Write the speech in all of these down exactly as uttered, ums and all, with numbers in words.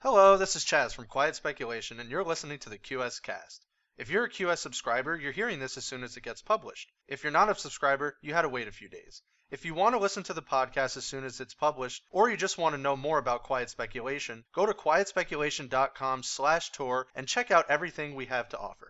Hello, this is Chaz from Quiet Speculation, and you're listening to the Q S Cast. If you're a Q S subscriber, you're hearing this as soon as it gets published. If you're not a subscriber, you had to wait a few days. If you want to listen to the podcast as soon as it's published, or you just want to know more about Quiet Speculation, go to quiet speculation dot com slash tour and check out everything we have to offer.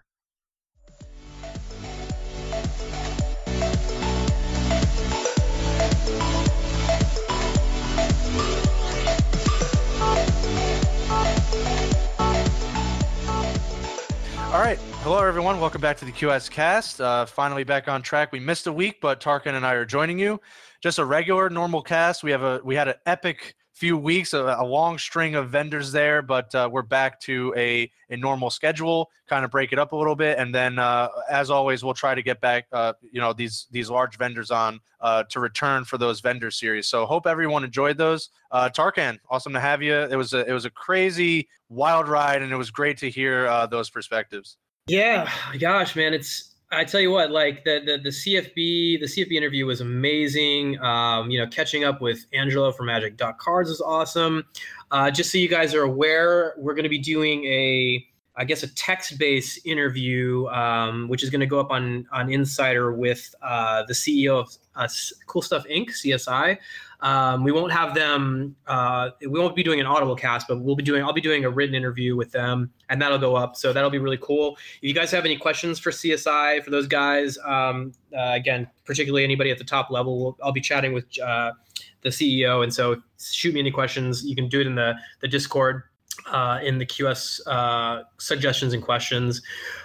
All right. Hello, everyone. Welcome back to the Q S Cast. Uh, finally back on track. We missed a week, but Tarkan and I are joining you. Just a regular, normal cast. We have a we had an epic few weeks, a, a long string of vendors there, but uh, we're back to a, a normal schedule, kind of break it up a little bit. And then, uh, as always, we'll try to get back, uh, you know, these these large vendors on uh, to return for those vendor series. So hope everyone enjoyed those. Uh, Tarkan, awesome to have you. It was a, it was a crazy, wild ride, and it was great to hear uh, those perspectives. Yeah, gosh, man, it's I tell you what, like the the, the C F B, the C F B interview was amazing. Um, you know, catching up with Angelo from Magic dot Cards is awesome. Uh, just so you guys are aware, we're going to be doing a, I guess, a text-based interview, um, which is going to go up on on Insider with uh, the C E O of uh, Cool Stuff Incorporated, C S I. Um, we won't have them. Uh, we won't be doing an audible cast, but we'll be doing. I'll be doing a written interview with them, and that'll go up. So that'll be really cool. If you guys have any questions for C S I, for those guys, um, uh, again, particularly anybody at the top level, we'll, I'll be chatting with uh, the C E O, and so shoot me any questions. You can do it in the the Discord, uh, in the Q S uh, suggestions and questions.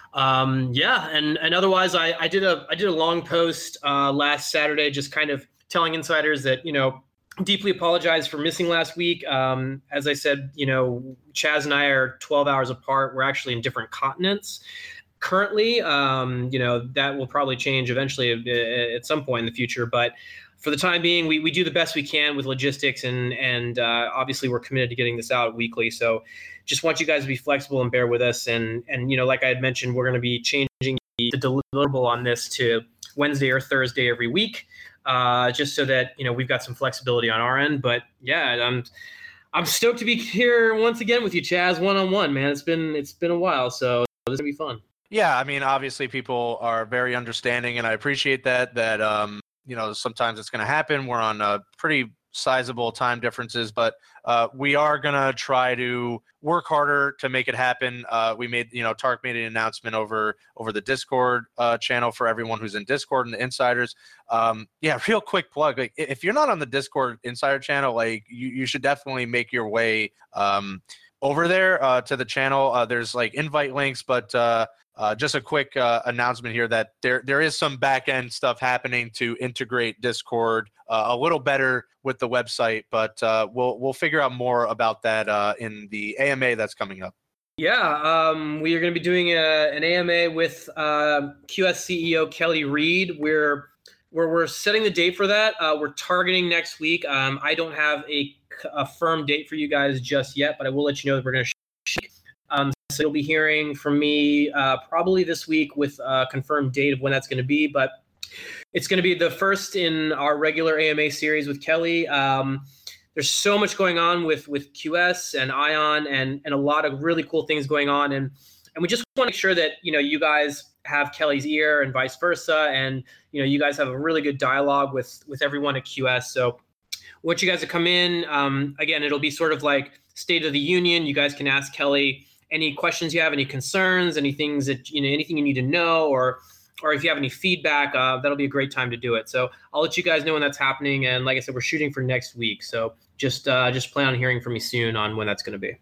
Um, yeah, and and otherwise, I, I did a I did a long post uh, last Saturday, just kind of telling insiders that, you know, deeply apologize for missing last week. Um, as I said, you know, Chaz and I are twelve hours apart. We're actually in different continents currently. Um, you know, that will probably change eventually at some point in the future. But for the time being, we, we do the best we can with logistics, and and uh, obviously we're committed to getting this out weekly. So just want you guys to be flexible and bear with us. And, and you know, like I had mentioned, we're going to be changing the deliverable on this to Wednesday or Thursday every week. Uh, just so that, you know, we've got some flexibility on our end. But yeah, I'm I'm stoked to be here once again with you, Chaz, one on one, man. It's been it's been a while, so this is gonna be fun. Yeah, I mean, obviously people are very understanding, and I appreciate that. That um, you know, sometimes it's going to happen. We're on a pretty sizable time differences, but uh, we are gonna try to work harder to make it happen. Uh, we made, you know, Tark made an announcement over over the Discord uh, channel for everyone who's in Discord and the insiders. Um, yeah, real quick plug. Like, if you're not on the Discord insider channel, like you, you should definitely make your way um, over there uh, to the channel. Uh, there's like invite links, but uh, Uh, just a quick uh, announcement here that there there is some back-end stuff happening to integrate Discord uh, a little better with the website, but uh, we'll we'll figure out more about that uh, in the A M A that's coming up. Yeah, um, we are going to be doing a, an A M A with uh, Q S C E O Kelly Reed. We're we're we're setting the date for that. Uh, we're targeting next week. Um, I don't have a, a firm date for you guys just yet, but I will let you know that we're going to. Sh- um, So you'll be hearing from me uh, probably this week with a confirmed date of when that's going to be. But it's going to be the first in our regular A M A series with Kelly. Um, there's so much going on with, with Q S and Ion, and, and a lot of really cool things going on. And and we just want to make sure that, you know, you guys have Kelly's ear and vice versa. And, you know, you guys have a really good dialogue with, with everyone at Q S. So I want you guys to come in. Um, again, it'll be sort of like State of the Union. You guys can ask Kelly any questions you have, any concerns, any things that, you know, anything you need to know, or or if you have any feedback, uh, that'll be a great time to do it. So I'll let you guys know when that's happening. And like I said, we're shooting for next week. So just uh, just plan on hearing from me soon on when that's going to be.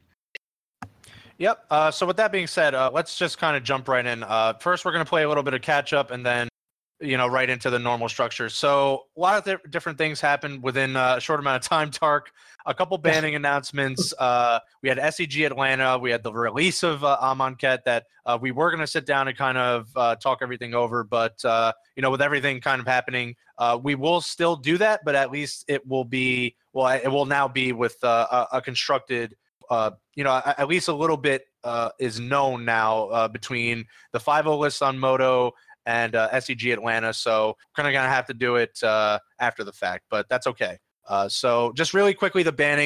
Yep. Uh, so with that being said, uh, let's just kind of jump right in. Uh, first, we're going to play a little bit of catch up, and then, you know, right into the normal structure. So a lot of th- different things happened within a short amount of time, Tark. A couple banning announcements. Uh, we had S E G Atlanta. We had the release of uh, Amonkhet that uh, we were going to sit down and kind of uh, talk everything over. But, uh, you know, with everything kind of happening, uh, we will still do that. But at least it will be, well, it will now be with uh, a, a constructed, uh, you know, at least a little bit uh, is known now uh, between the five oh list on Moto and uh, S E G Atlanta. So kind of going to have to do it uh, after the fact, but that's okay. Uh, so just really quickly, the bannings.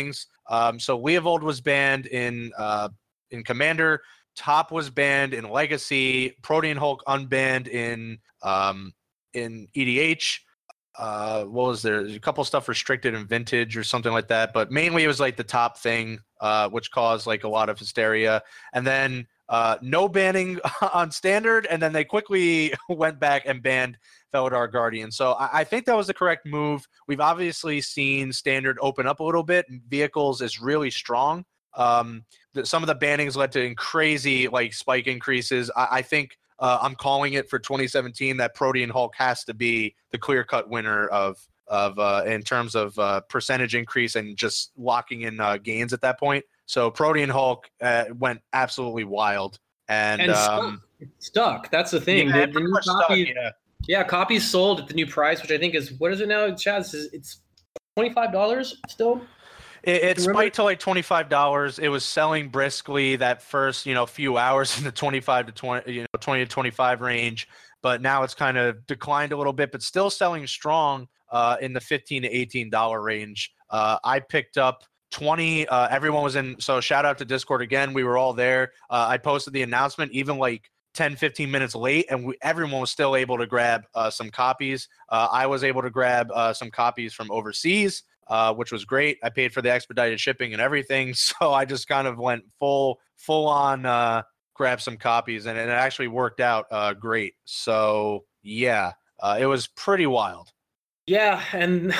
Um, so Leovold was banned in uh, in Commander. Top was banned in Legacy. Protean Hulk unbanned in um, in E D H. Uh, what was there? There's a couple stuff restricted in Vintage or something like that, but mainly it was like the top thing, uh, which caused like a lot of hysteria. And then uh, no banning on Standard, and then they quickly went back and banned Felidar Guardian. So I, I think that was the correct move. We've obviously seen Standard open up a little bit. Vehicles is really strong. Um, the, some of the bannings led to crazy like spike increases. I, I think uh, I'm calling it for twenty seventeen that Protean Hulk has to be the clear-cut winner of of uh, in terms of uh, percentage increase and just locking in uh, gains at that point. So Protean Hulk uh, went absolutely wild and, and um, stuck. stuck. That's the thing. Yeah, the, the new copy, stuck, yeah. yeah, copies sold at the new price, which I think is what is it now, Chad? It's twenty-five dollars still. It, it spiked to like twenty-five dollars. It was selling briskly that first, you know, few hours in the twenty-five to twenty, you know, twenty to twenty-five range. But now it's kind of declined a little bit, but still selling strong uh, in the fifteen to eighteen dollar range. Uh, I picked up twenty. Uh, everyone was in. So shout out to Discord again. We were all there. Uh, I posted the announcement even like ten, fifteen minutes late, and we, everyone was still able to grab uh, some copies. Uh, I was able to grab uh, some copies from overseas. Uh, which was great. I paid for the expedited shipping and everything, so I just kind of went full, full on, uh, grab some copies, and it actually worked out uh, great. So yeah, uh, it was pretty wild. Yeah, and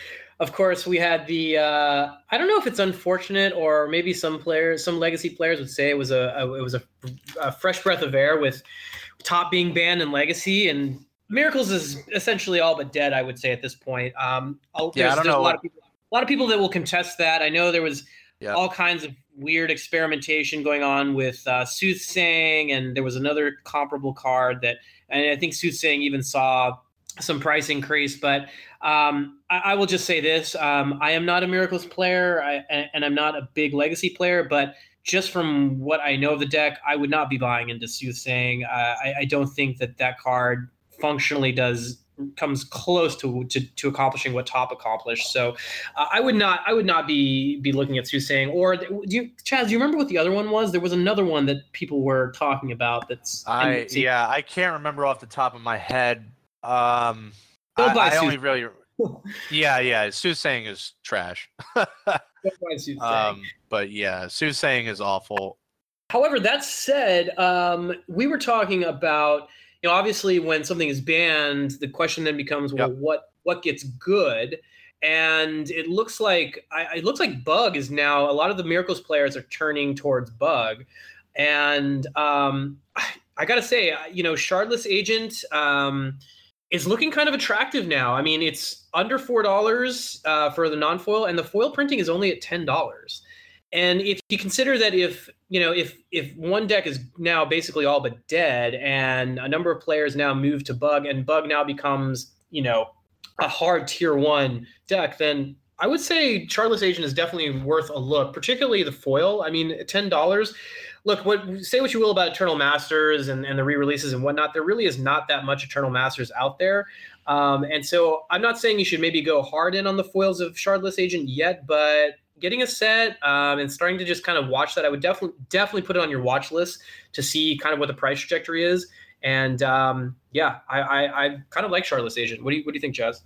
of course we had the. Uh, I don't know if it's unfortunate or maybe some players, some legacy players would say it was a, a it was a, a fresh breath of air with Top being banned in Legacy, and Miracles is essentially all but dead, I would say at this point. Um, yeah, I don't know. A lot of people, a lot of people that will contest that. I know there was yeah. all kinds of weird experimentation going on with uh, Soothsaying, and there was another comparable card that, and I think Soothsaying even saw some price increase. But um, I, I will just say this: um, I am not a Miracles player, I, and I'm not a big Legacy player, but just from what I know of the deck, I would not be buying into Soothsaying. Uh, I, I don't think that that card functionally does comes close to to, to accomplishing what Top accomplished. So uh, I would not I would not be be looking at Soothsaying. Or do you, Chaz, do you remember what the other one was? There was another one that people were talking about. That's I yeah I can't remember off the top of my head. Um, Don't buy I, I only really yeah yeah Soothsaying is trash. Don't buy Soothsaying. Um, but yeah, Soothsaying is awful. However, that said, um, we were talking about. You know, obviously, when something is banned, the question then becomes, well, yep. what what gets good? And it looks like I, it looks like Bug is now. A lot of the Miracles players are turning towards Bug, and um, I, I got to say, you know, Shardless Agent um, is looking kind of attractive now. I mean, it's under four dollars uh, for the non-foil, and the foil printing is only at ten dollars. And if you consider that if, you know, if if one deck is now basically all but dead and a number of players now move to Bug and Bug now becomes, you know, a hard tier one deck, then I would say Shardless Agent is definitely worth a look, particularly the foil. I mean, ten dollars. Look, what say what you will about Eternal Masters and, and the re-releases and whatnot, there really is not that much Eternal Masters out there. Um, and so I'm not saying you should maybe go hard in on the foils of Shardless Agent yet, but getting a set um, and starting to just kind of watch that, I would definitely definitely put it on your watch list to see kind of what the price trajectory is. And um, yeah, I, I, I kind of like Shardless Agent. What do you what do you think, Chaz?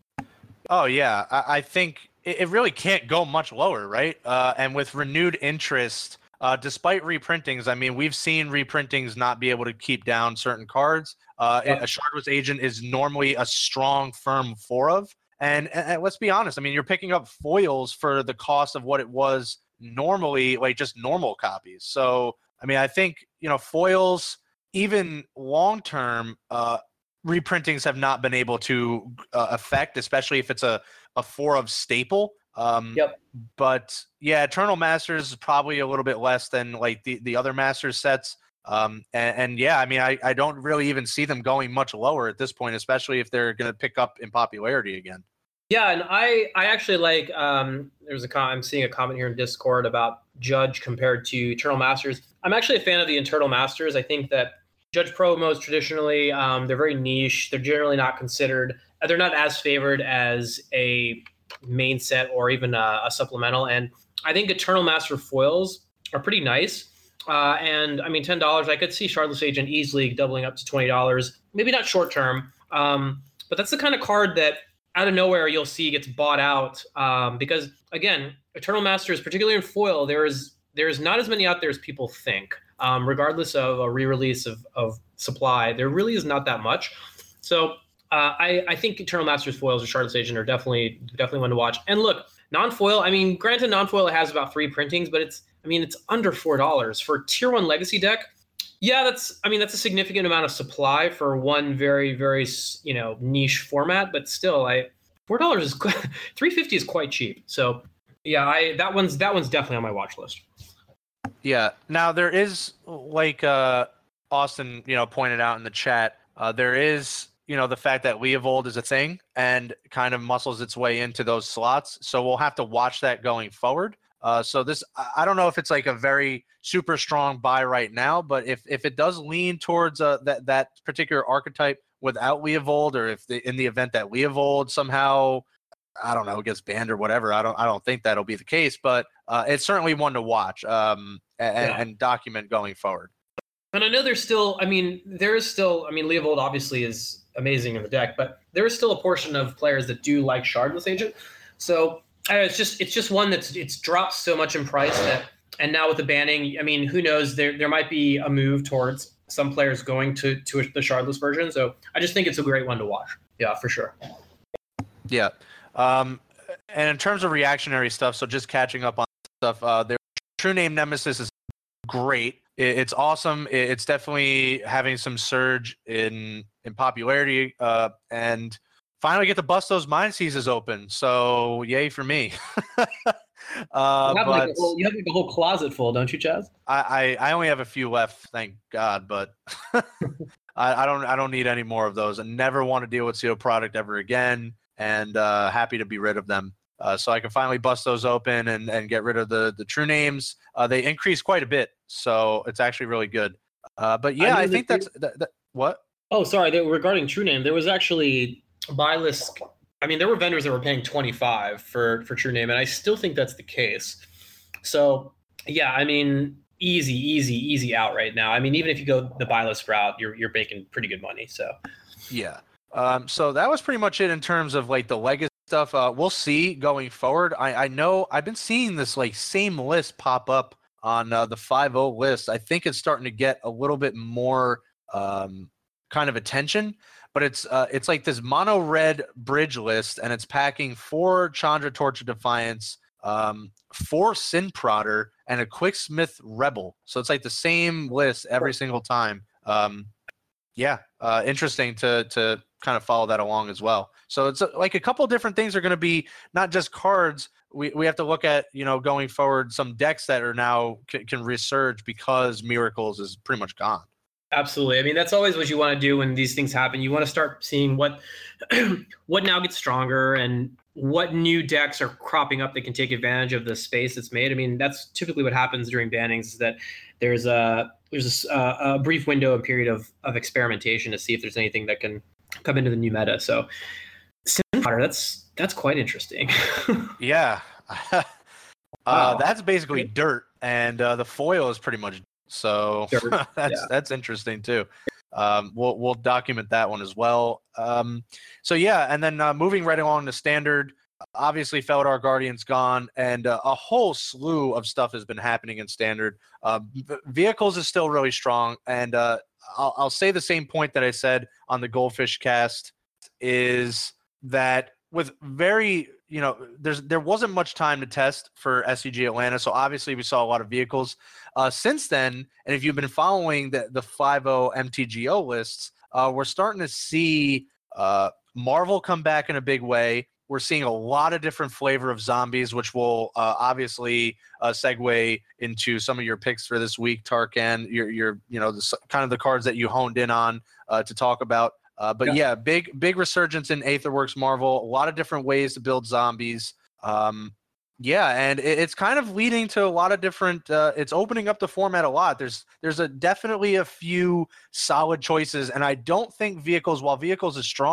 Oh yeah, I, I think it, it really can't go much lower, right? Uh, and with renewed interest, uh, despite reprintings, I mean, we've seen reprintings not be able to keep down certain cards. Uh, yep. A Shardless Agent is normally a strong, firm four of. And, and let's be honest, I mean, you're picking up foils for the cost of what it was normally, like just normal copies. So, I mean, I think, you know, foils, even long-term, uh, reprintings have not been able to uh, affect, especially if it's a, a four of staple. Um, yep. But yeah, Eternal Masters is probably a little bit less than like the, the other Masters sets. Um, and, and yeah, I mean, I, I don't really even see them going much lower at this point, especially if they're going to pick up in popularity again. Yeah, and I, I actually like, um, there's a com- I'm seeing a comment here in Discord about Judge compared to Eternal Masters. I'm actually a fan of the Eternal Masters. I think that Judge promos traditionally, um, they're very niche. They're generally not considered, they're not as favored as a main set or even a, a supplemental. And I think Eternal Master foils are pretty nice. Uh, and I mean, ten dollars, I could see Shardless Agent easily doubling up to twenty dollars. Maybe not short term, um, but that's the kind of card that out of nowhere you'll see gets bought out. Um, because again, Eternal Masters, particularly in foil, there is there is not as many out there as people think. Um, regardless of a re-release of, of supply, there really is not that much. So uh, I, I think Eternal Masters foils or Shardless Agent are definitely definitely one to watch. And look, non-foil, I mean, granted, non-foil has about three printings, but it's I mean, it's under four dollars for a tier one legacy deck. Yeah, that's, I mean, that's a significant amount of supply for one very, very, you know, niche format, but still, I, four dollars is, three fifty is quite cheap. So yeah, I, that one's, that one's definitely on my watch list. Yeah. Now there is, like uh, Austin, you know, pointed out in the chat, uh, there is, you know, the fact that Leovold is a thing and kind of muscles its way into those slots. So we'll have to watch that going forward. Uh, so this, I don't know if it's like a very super strong buy right now, but if, if it does lean towards uh, that that particular archetype without Leovold, or if the, in the event that Leovold somehow, I don't know, gets banned or whatever, I don't I don't think that'll be the case, but uh, it's certainly one to watch um, and, yeah. and document going forward. And I know there's still, I mean, there is still, I mean, Leovold obviously is amazing in the deck, but there is still a portion of players that do like Shardless Agent. So Uh, it's just it's just one that's it's dropped so much in price that, and now with the banning, I mean, who knows? There there might be a move towards some players going to to the Shardless version. So I just think it's a great one to watch. Yeah, for sure. Yeah, um, and in terms of reactionary stuff, so just catching up on stuff. Uh, their True Name Nemesis is great. It, it's awesome. It, it's definitely having some surge in in popularity, uh, and finally get to bust those Mind Seizes open. So yay for me. uh, you, have but like a whole, you have like a whole closet full, don't you, Chaz? I, I, I only have a few left, thank God, but I, I don't I don't need any more of those. I never want to deal with sealed product ever again, and uh, happy to be rid of them. Uh, so I can finally bust those open and, and get rid of the, the true names. Uh, they increase quite a bit, so it's actually really good. Uh, but yeah, I, I think that's that, that, what? Oh, sorry. They, regarding True Name, there was actually buy list. I mean, there were vendors that were paying twenty-five for for True Name, and I still think that's the case. So yeah, I mean, easy, easy, easy out right now. I mean, even if you go the buy list route, you're you're making pretty good money. So yeah. Um, so that was pretty much it in terms of like the legacy stuff. Uh, we'll see going forward. I, I know I've been seeing this like same list pop up on uh, the five oh list. I think it's starting to get a little bit more um, kind of attention, but it's uh, it's like this mono red bridge list, and it's packing four Chandra Torch of Defiance, um, four Sin Prodder, and a Quicksmith Rebel. So it's like the same list every single time. Um, yeah, uh, interesting to to kind of follow that along as well. So it's uh, like a couple different things are going to be not just cards. We we have to look at, you know, going forward, some decks that are now can, can resurge because Miracles is pretty much gone. Absolutely. I mean, that's always what you want to do when these things happen. You want to start seeing what what now gets stronger and what new decks are cropping up that can take advantage of the space that's made. I mean, that's typically what happens during bannings, is that there's a there's a, a brief window, a period of of experimentation to see if there's anything that can come into the new meta. So Sin Prodder, that's that's quite interesting. Yeah. uh, Wow. That's basically dirt, and uh, the foil is pretty much so that's yeah. That's interesting too. Um, we'll we'll document that one as well. Um, so yeah, and then uh, moving right along to standard, obviously Felidar Guardian's gone, and uh, a whole slew of stuff has been happening in standard. Uh, vehicles is still really strong, and uh, I'll, I'll say the same point that I said on the Goldfish cast, is that with very, you know, there's there wasn't much time to test for S C G Atlanta, so obviously we saw a lot of vehicles. Uh, since then, and if you've been following the the five oh M T G O lists, uh, we're starting to see uh, Marvel come back in a big way. We're seeing a lot of different flavor of zombies, which will uh, obviously uh, segue into some of your picks for this week, Tarkan. Your your you know the kind of the cards that you honed in on uh, to talk about. Uh, but yeah. yeah, big big resurgence in Aetherworks Marvel. A lot of different ways to build zombies. Um, yeah, and it, it's kind of leading to a lot of different. Uh, it's opening up the format a lot. There's there's a definitely a few solid choices, and I don't think vehicles. While vehicles is strong,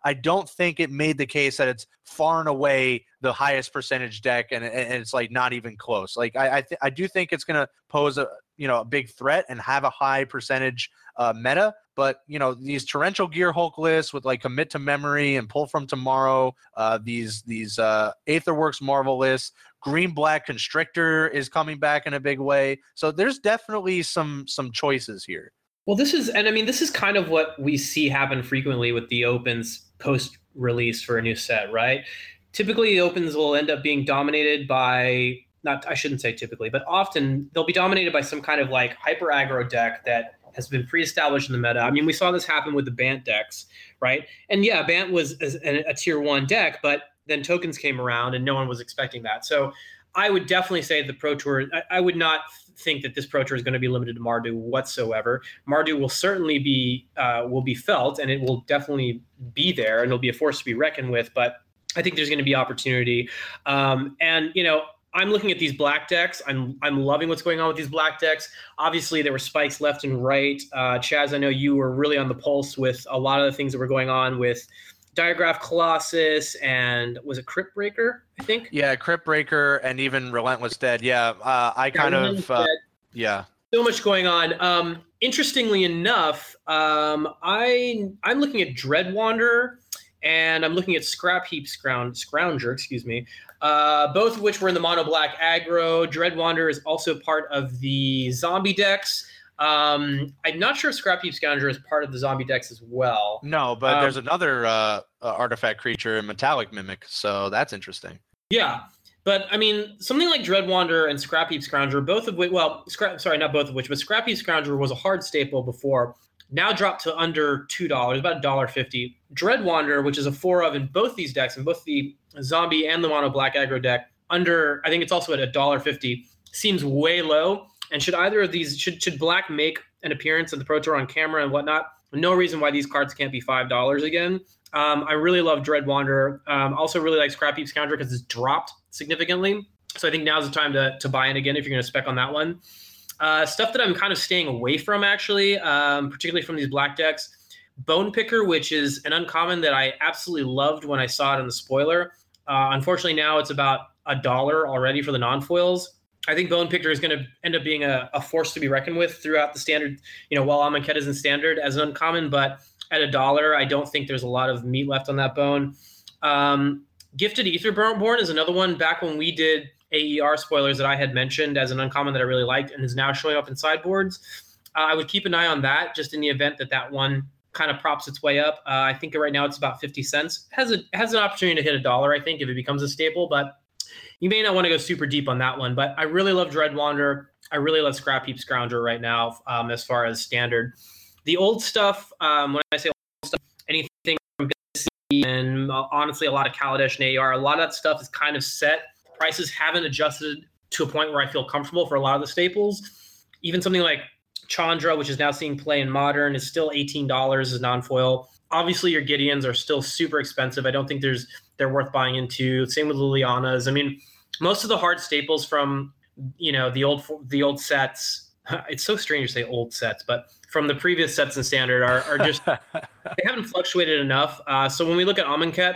I don't think it made the case that it's far and away the highest percentage deck, and, and it's like not even close. Like I I, th- I do think it's going to pose a you know a big threat and have a high percentage uh, meta. But you know these torrential gear Hulk lists with like commit to memory and pull from tomorrow, uh, these these uh, Aetherworks Marvel lists, green black Constrictor is coming back in a big way. So there's definitely some some choices here. Well, this is, and I mean, this is kind of what we see happen frequently with the opens post-release for a new set, right? Typically, the opens will end up being dominated by, not, I shouldn't say typically, but often they'll be dominated by some kind of like hyper aggro deck that has been pre-established in the meta. I mean, we saw this happen with the Bant decks, right? And yeah, Bant was a, a tier one deck, but then tokens came around and no one was expecting that. So I would definitely say the Pro Tour, I, I would not think that this Pro Tour is going to be limited to Mardu whatsoever. Mardu will certainly be uh, will be felt, and it will definitely be there, and it'll be a force to be reckoned with. But I think there's going to be opportunity. Um, and you know, I'm looking at these black decks. I'm I'm loving what's going on with these black decks. Obviously, there were spikes left and right. Uh, Chaz, I know you were really on the pulse with a lot of the things that were going on with Diagraph Colossus and was it Crypt Breaker, I think? Yeah, Crypt Breaker and even Relentless Dead. Yeah, uh, I kind yeah, of, uh, yeah. So much going on. Um, interestingly enough, um, I, I'm looking at Dread Wanderer and I'm looking at Scrap Heap Scroun- Scrounger, excuse me, uh, both of which were in the mono black aggro. Dread Wanderer is also part of the zombie decks. Um, I'm not sure if Scrap Heap Scrounger is part of the zombie decks as well. No, but um, there's another uh, uh, artifact creature, Metallic Mimic, so that's interesting. Yeah, but I mean, something like Dread Wanderer and Scrap Heap Scrounger, both of which, well, Scrap, sorry, not both of which, but Scrap Heap Scrounger was a hard staple before, now dropped to under two dollars, about one dollar fifty. Dread Wanderer, which is a four of in both these decks, in both the zombie and the mono black aggro deck, under, I think it's also at one dollar fifty, seems way low. And should either of these, should should black make an appearance at the Pro Tour on camera and whatnot, no reason why these cards can't be five dollars again. Um, I really love Dread Wanderer. Um, also really like Scrap Heap Scrounger because it's dropped significantly. So I think now's the time to, to buy in again if you're going to spec on that one. Uh, stuff that I'm kind of staying away from, actually, um, particularly from these black decks. Bone Picker, which is an uncommon that I absolutely loved when I saw it in the spoiler. Uh, unfortunately, now it's about a dollar already for the non-foils. I think Bone Picker is going to end up being a, a force to be reckoned with throughout the standard, you know, while Amonkhet is in standard as an uncommon, but at a dollar, I don't think there's a lot of meat left on that bone. Um, Gifted Aetherborn is another one back when we did A E R spoilers that I had mentioned as an uncommon that I really liked and is now showing up in sideboards. Uh, I would keep an eye on that just in the event that that one kind of props its way up. Uh, I think right now it's about fifty cents. It has a has an opportunity to hit a dollar, I think, if it becomes a staple, but you may not want to go super deep on that one. But I really love Dread Wanderer. I really love Scrap Heap Scrounger right now um, as far as standard. The old stuff, um, when I say old stuff, anything from B C and uh, honestly a lot of Kaladesh and A E R, a lot of that stuff is kind of set. Prices haven't adjusted to a point where I feel comfortable for a lot of the staples. Even something like Chandra, which is now seeing play in Modern, is still eighteen dollars as non-foil. Obviously, your Gideons are still super expensive. I don't think there's they're worth buying into. Same with Lilianas. I mean, most of the hard staples from you know the old the old sets. It's so strange to say old sets, but from the previous sets in Standard are, are just they haven't fluctuated enough. Uh, so when we look at Amonkhet,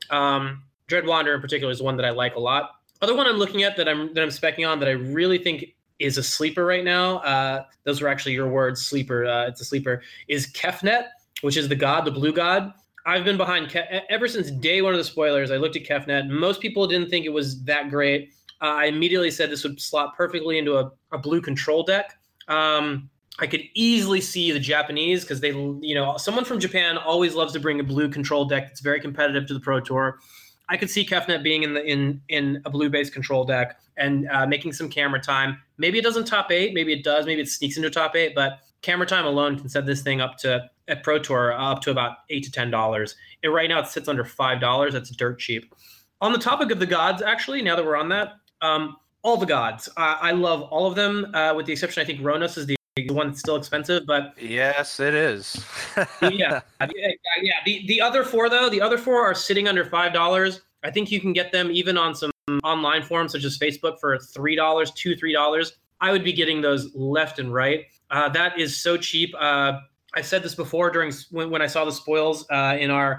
um, Dread Wanderer in particular is one that I like a lot. Other one I'm looking at that I'm that I'm specking on that I really think is a sleeper right now. Uh, those were actually your words, sleeper. Uh, it's a sleeper. Is Kefnet, which is the god, the blue god. I've been behind Ke- ever since day one of the spoilers. I looked at Kefnet. Most people didn't think it was that great. Uh, I immediately said this would slot perfectly into a, a blue control deck. Um, I could easily see the Japanese because they, you know, someone from Japan always loves to bring a blue control deck that's very competitive to the Pro Tour. I could see Kefnet being in the in in a blue-based control deck and uh, making some camera time. Maybe it doesn't top eight. Maybe it does. Maybe it sneaks into top eight. But camera time alone can set this thing up to at Pro Tour uh, up to about eight to ten dollars. And right now it sits under five dollars. That's dirt cheap. On the topic of the gods, actually, now that we're on that, um, all the gods, uh, I love all of them, uh, with the exception I think Ronos is the the one that's still expensive, but yes, it is. yeah, yeah, yeah. The the other four though, the other four are sitting under five dollars. I think you can get them even on some online forums such as Facebook for three dollars, two three dollars. I would be getting those left and right. Uh, that is so cheap. Uh, I said this before during when, when I saw the spoils uh, in our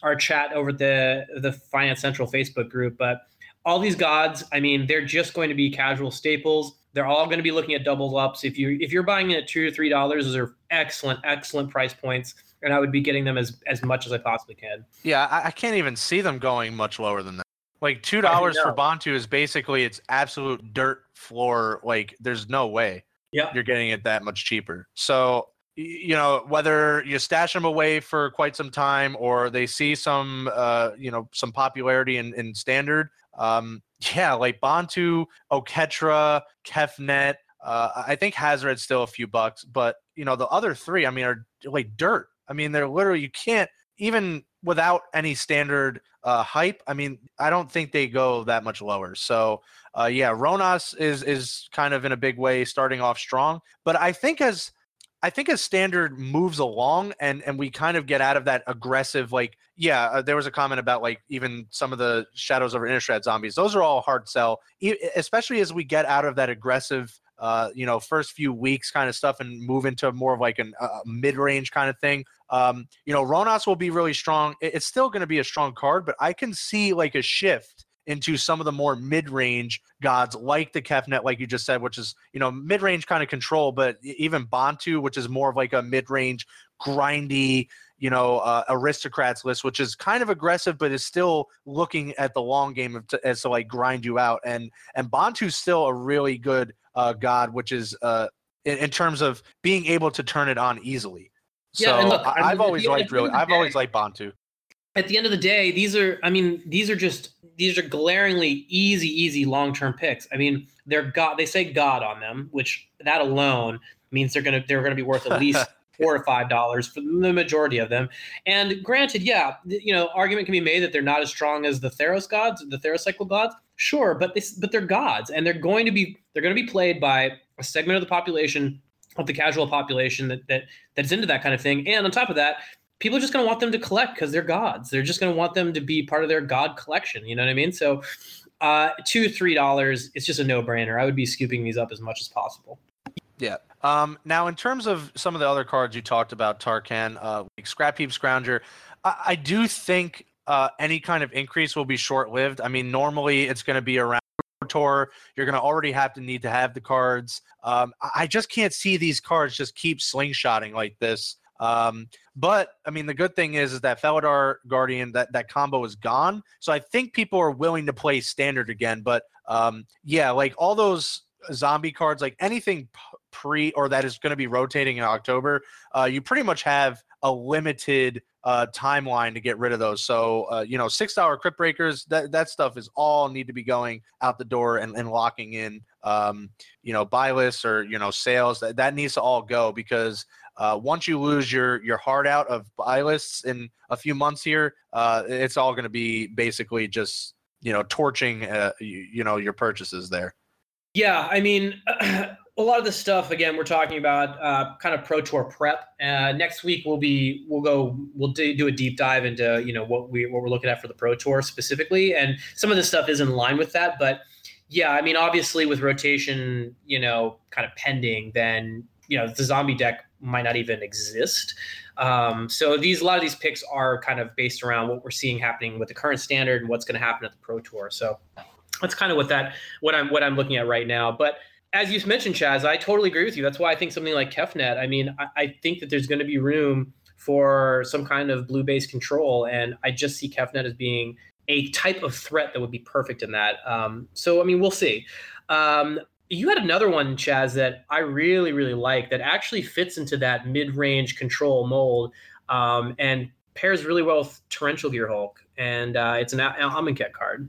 our chat over at the the Finance Central Facebook group. But all these gods, I mean, they're just going to be casual staples. They're all going to be looking at double ups. If you if you're buying it at two or three dollars, those are excellent, excellent price points, and I would be getting them as as much as I possibly can. Yeah, I, I can't even see them going much lower than that. Like two dollars for Bantu is basically its absolute dirt floor. Like there's no way yeah. you're getting it that much cheaper. So you know, whether you stash them away for quite some time or they see some uh, you know, some popularity in, in standard. Um, yeah, like Bantu, Oketra, Kefnet. Uh, I think Hazoret's still a few bucks, but you know the other three, I mean, are like dirt. I mean, they're literally you can't even without any standard uh, hype. I mean, I don't think they go that much lower. So uh, yeah, Ronas is is kind of in a big way starting off strong, but I think as I think as standard moves along and, and we kind of get out of that aggressive, like, yeah, uh, there was a comment about like even some of the Shadows over Innistrad zombies. Those are all hard sell, e- especially as we get out of that aggressive, uh, you know, first few weeks kind of stuff and move into more of like a uh, mid-range kind of thing. Um, you know, Ronas will be really strong. It, it's still going to be a strong card, but I can see like a shift into some of the more mid-range gods like the Kefnet, like you just said, which is, you know, mid-range kind of control, but even Bantu, which is more of like a mid-range grindy, you know, uh, aristocrats list, which is kind of aggressive, but is still looking at the long game of to, as to like grind you out. And, and Bantu's still a really good uh, god, which is uh, in, in terms of being able to turn it on easily. Yeah, so and look, I, I've I mean, always liked really, I've day, always liked Bantu. At the end of the day, these are, I mean, these are just, these are glaringly easy, easy long-term picks. I mean, they're God, they say God on them, which that alone means they're going to, they're going to be worth at least four or five dollars for the majority of them. And granted, yeah, you know, argument can be made that they're not as strong as the Theros gods, the Therocycle gods. Sure. But they, but they're gods, and they're going to be, they're going to be played by a segment of the population, of the casual population that, that that's into that kind of thing. And on top of that, people are just going to want them to collect because they're gods. They're just going to want them to be part of their god collection. You know what I mean? So uh, two, three dollars, it's just a no-brainer. I would be scooping these up as much as possible. Yeah. Um, now, in terms of some of the other cards you talked about, Tarkan, uh, like Scrap Heap Scrounger, I, I do think uh, any kind of increase will be short-lived. I mean, normally it's going to be around Tour. You're going to already have to need to have the cards. Um, I just can't see these cards just keep slingshotting like this. Um, but I mean, the good thing is, is that Felidar Guardian, that, that combo is gone. So I think people are willing to play standard again, but, um, yeah, like all those zombie cards, like anything pre, or that is going to be rotating in October, uh, you pretty much have a limited, uh, timeline to get rid of those. So, uh, you know, six dollar Crypt Breakers, that, that stuff is all need to be going out the door and, and locking in, um, you know, buy lists or, you know, sales, that, that needs to all go because, Uh, once you lose your your heart out of buy lists in a few months here, uh, it's all going to be basically just, you know, torching, uh, you, you know, your purchases there. Yeah, I mean, a lot of this stuff, again, we're talking about uh, kind of Pro Tour prep. Uh, next week we'll be we'll go we'll do, do a deep dive into, you know, what we what we're looking at for the Pro Tour specifically, and some of this stuff is in line with that. But yeah, I mean, obviously with rotation, you know, kind of pending, then you know the zombie deck might not even exist. Um, so these a lot of these picks are kind of based around what we're seeing happening with the current standard and what's going to happen at the Pro Tour. So that's kind of what that what I'm what I'm looking at right now. But as you mentioned, Chaz, I totally agree with you. That's why I think something like Kefnet. I mean, I, I think that there's going to be room for some kind of blue-based control, and I just see Kefnet as being a type of threat that would be perfect in that. Um, so I mean, we'll see. Um, You had another one, Chaz, that I really, really like that actually fits into that mid-range control mold um, and pairs really well with Torrential Gearhulk. And uh, it's an Amonkhet card.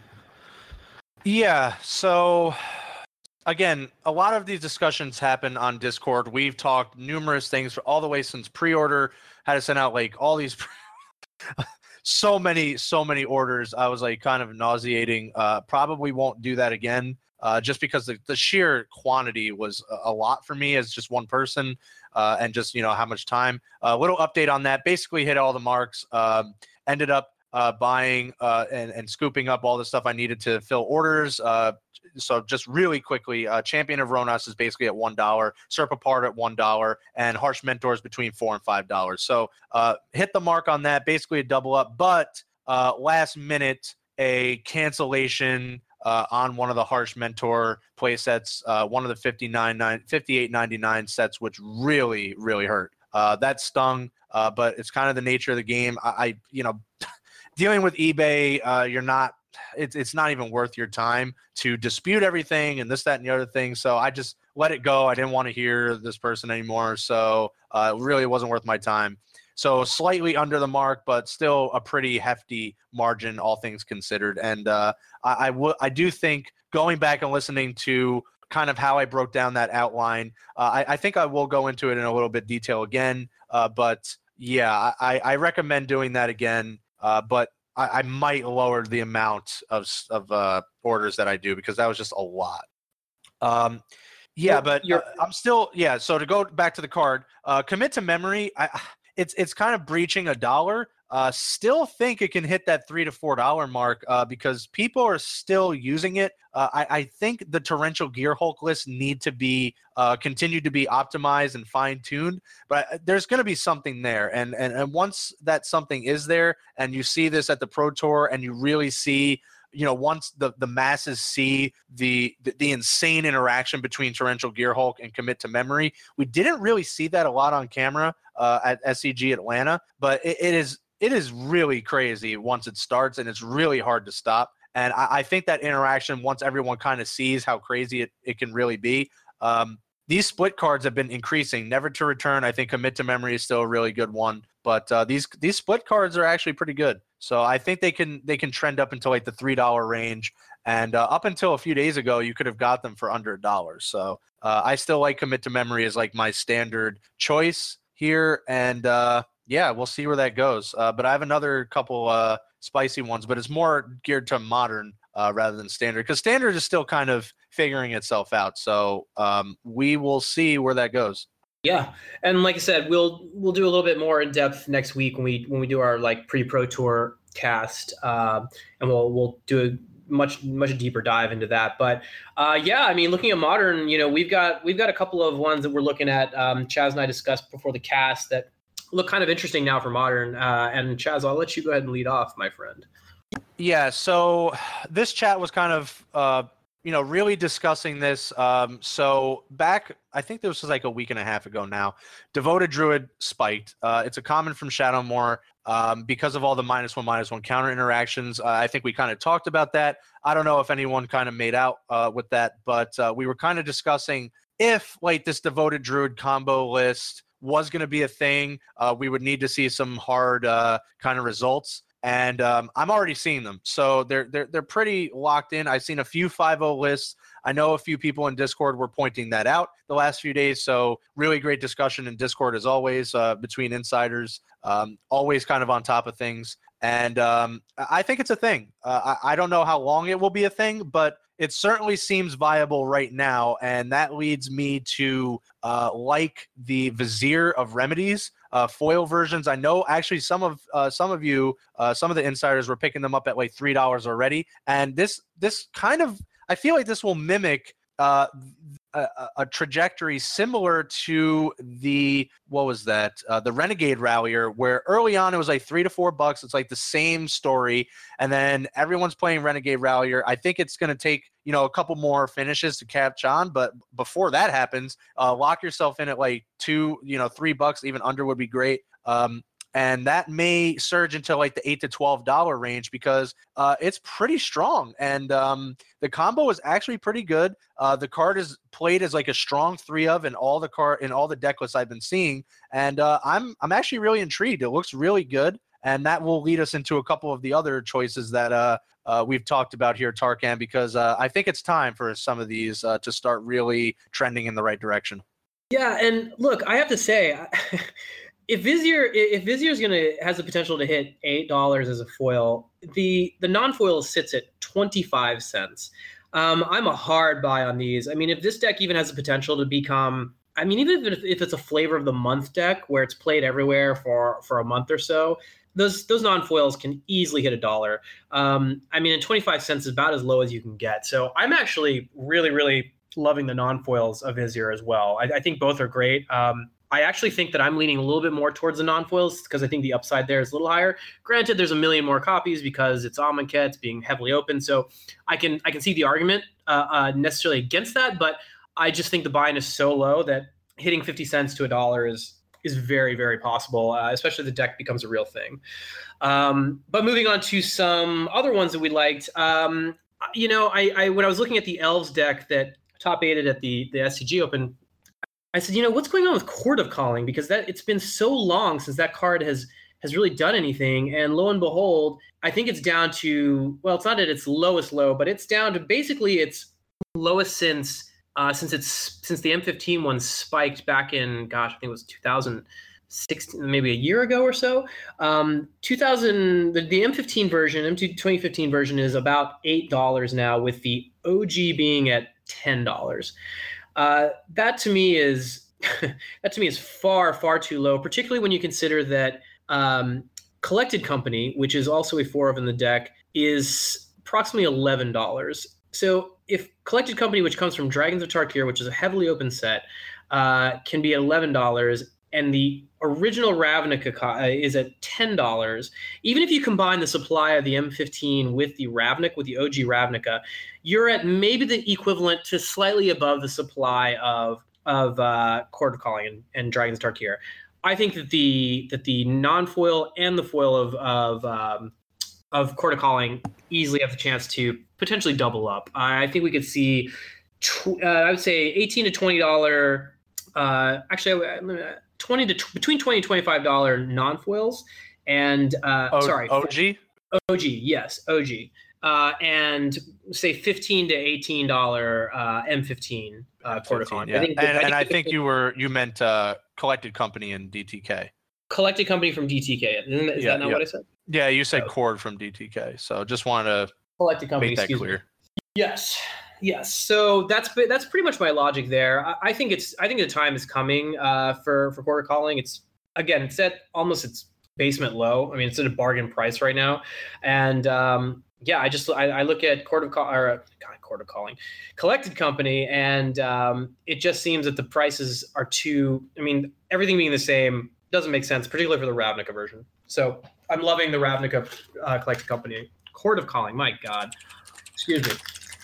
Yeah, so again, a lot of these discussions happen on Discord. We've talked numerous things for all the way since pre-order, had to send out like all these so many, so many orders. I was like kind of nauseating. Uh, probably won't do that again. Uh, just because the, the sheer quantity was a, a lot for me as just one person uh, and just, you know, how much time. A uh, little update on that. Basically hit all the marks. Um, ended up uh, buying uh, and, and scooping up all the stuff I needed to fill orders. Uh, so just really quickly, uh, Champion of Ronas is basically at one dollar, Serpapart at one dollar, and Harsh Mentors between four and five dollars. So uh, hit the mark on that, basically a double up. But uh, last minute, a cancellation uh, on one of the Harsh Mentor play sets, uh, one of the fifty-eight ninety-nine sets, which really, really hurt. Uh, that stung, uh, but it's kind of the nature of the game. I, I you know, dealing with eBay, uh, you're not. It's it's not even worth your time to dispute everything and this, that, and the other thing. So I just let it go. I didn't want to hear this person anymore. So uh, it really wasn't worth my time. So slightly under the mark, but still a pretty hefty margin, all things considered. And uh, I, I, w- I do think going back and listening to kind of how I broke down that outline, uh, I, I think I will go into it in a little bit detail again. Uh, but yeah, I, I recommend doing that again. Uh, but I, I might lower the amount of of uh, orders that I do because that was just a lot. Um, yeah, but uh, I'm still yeah. So to go back to the card, uh, commit to memory. I, it's it's kind of breaching a dollar. Uh, still think it can hit that three to four dollar mark uh, because people are still using it. Uh, I, I think the torrential Gear Hulk lists need to be uh, continue to be optimized and fine tuned, but there's going to be something there. And, and and once that something is there, and you see this at the Pro Tour, and you really see, you know, once the, the masses see the, the the insane interaction between torrential Gear Hulk and commit to memory, we didn't really see that a lot on camera uh, at S C G Atlanta, but it, it is. It is really crazy once it starts, and it's really hard to stop. And I, I think that interaction, once everyone kind of sees how crazy it, it can really be, um, these split cards have been increasing. Never to Return, I think Commit to Memory is still a really good one. But uh, these these split cards are actually pretty good. So I think they can they can trend up into like the three dollar range. And uh, up until a few days ago, you could have got them for under a dollar. So uh, I still like Commit to Memory as like my standard choice here. And uh, yeah, we'll see where that goes. Uh, but I have another couple uh, spicy ones, but it's more geared to modern uh, rather than standard, because standard is still kind of figuring itself out. So um, we will see where that goes. Yeah, and like I said, we'll we'll do a little bit more in depth next week when we when we do our like pre-Pro Tour cast, uh, and we'll we'll do a much much deeper dive into that. But uh, yeah, I mean, looking at modern, you know, we've got we've got a couple of ones that we're looking at. Um, Chaz and I discussed before the cast that look kind of interesting now for modern. Uh, and Chaz, I'll let you go ahead and lead off, my friend. Yeah, so this chat was kind of, uh, you know, really discussing this. Um, so back, I think this was like a week and a half ago now, Devoted Druid spiked. Uh, it's a common from Shadowmoor um, because of all the minus one, minus one counter interactions. Uh, I think we kind of talked about that. I don't know if anyone kind of made out uh, with that, but uh, we were kind of discussing if like this Devoted Druid combo list was going to be a thing, uh, we would need to see some hard uh, kind of results. And um, I'm already seeing them. So they're, they're, they're pretty locked in. I've seen a few five oh lists. I know a few people in Discord were pointing that out the last few days. So really great discussion in Discord as always uh, between insiders, um, always kind of on top of things. And um, I think it's a thing. Uh, I, I don't know how long it will be a thing, but it certainly seems viable right now, and that leads me to uh, like the Vizier of Remedies uh, foil versions. I know actually some of uh, some of you, uh, some of the insiders were picking them up at like three dollars already, and this this kind of I feel like this will mimic uh, a, a trajectory similar to the what was that uh, the Renegade Rallier, where early on it was like three to four bucks. It's like the same story, and then everyone's playing Renegade Rallier. I think it's going to take you know a couple more finishes to catch on, but before that happens, uh, lock yourself in at like two, you know, three bucks, even under would be great. Um, And that may surge into like the eight to twelve dollar range because uh, it's pretty strong, and um, the combo is actually pretty good. Uh, the card is played as like a strong three of in all the card in all the deck lists I've been seeing, and uh, I'm I'm actually really intrigued. It looks really good, and that will lead us into a couple of the other choices that uh, uh, we've talked about here, Tarkan, because uh, I think it's time for some of these uh, to start really trending in the right direction. Yeah, and look, I have to say. If Vizier, if Vizier's gonna has the potential to hit eight dollars as a foil, the the non-foil sits at twenty-five cents. Um, I'm a hard buy on these. I mean, if this deck even has the potential to become, I mean, even if, if it's a flavor of the month deck where it's played everywhere for for a month or so, those those non-foils can easily hit a dollar. Um, I mean, and twenty-five cents is about as low as you can get. So I'm actually really, really loving the non-foils of Vizier as well. I, I think both are great. Um, I actually think that I'm leaning a little bit more towards the non-foils because I think the upside there is a little higher. Granted, there's a million more copies because it's Amonkhet, it's being heavily open. So I can I can see the argument uh, uh, necessarily against that, but I just think the buy-in is so low that hitting fifty cents to a dollar is is very, very possible, uh, especially if the deck becomes a real thing. Um, but moving on to some other ones that we liked. Um, you know, I, I when I was looking at the Elves deck that top eighted at the, the S C G Open, I said, you know, what's going on with Chord of Calling? Because that it's been so long since that card has has really done anything. And lo and behold, I think it's down to, well, it's not at its lowest low, but it's down to basically its lowest since uh, since it's since the M fifteen one spiked back in, gosh, I think it was two thousand sixteen, maybe a year ago or so. Um, two thousand, the, the M fifteen version, M twenty fifteen version is about eight dollars now, with the O G being at ten dollars. Uh, that to me is that to me is far, far too low, particularly when you consider that um, Collected Company, which is also a four of in the deck, is approximately eleven dollars. So if Collected Company, which comes from Dragons of Tarkir, which is a heavily open set, uh, can be at eleven dollars, and the original Ravnica is at ten dollars, even if you combine the supply of the M fifteen with the Ravnica, with the O G Ravnica, you're at maybe the equivalent to slightly above the supply of of uh, Chord of Calling and, and Dragons of Tarkir. I think that the that the non-foil and the foil of of um, of Chord of Calling easily have the chance to potentially double up. I think we could see, tw- uh, I would say eighteen to twenty dollar. Uh, actually, twenty to t- between twenty and twenty-five dollar non-foils, and uh, o- sorry, O G. O G, yes, O G, uh, and say fifteen to eighteen dollar uh, M fifteen uh, Chord of Calling. Yeah. I think, and I think, and I think you were you meant uh, Collected Company and D T K. Collected Company from D T K. Is yeah, that not yeah. what I said? Yeah, you said Oh. Chord from D T K. So just wanted to Collected Company, make that excuse clear. Me. Yes, yes. So that's that's pretty much my logic there. I, I think it's I think the time is coming uh, for for Chord of Calling. It's again, it's at almost its basement low. I mean, it's at a bargain price right now, and um, yeah, I just I, I look at Chord of Call or God, Chord of Calling, Collected Company, and um, it just seems that the prices are too. I mean, everything being the same doesn't make sense, particularly for the Ravnica version. So I'm loving the Ravnica uh, Collected Company. Chord of Calling, my God. Excuse me.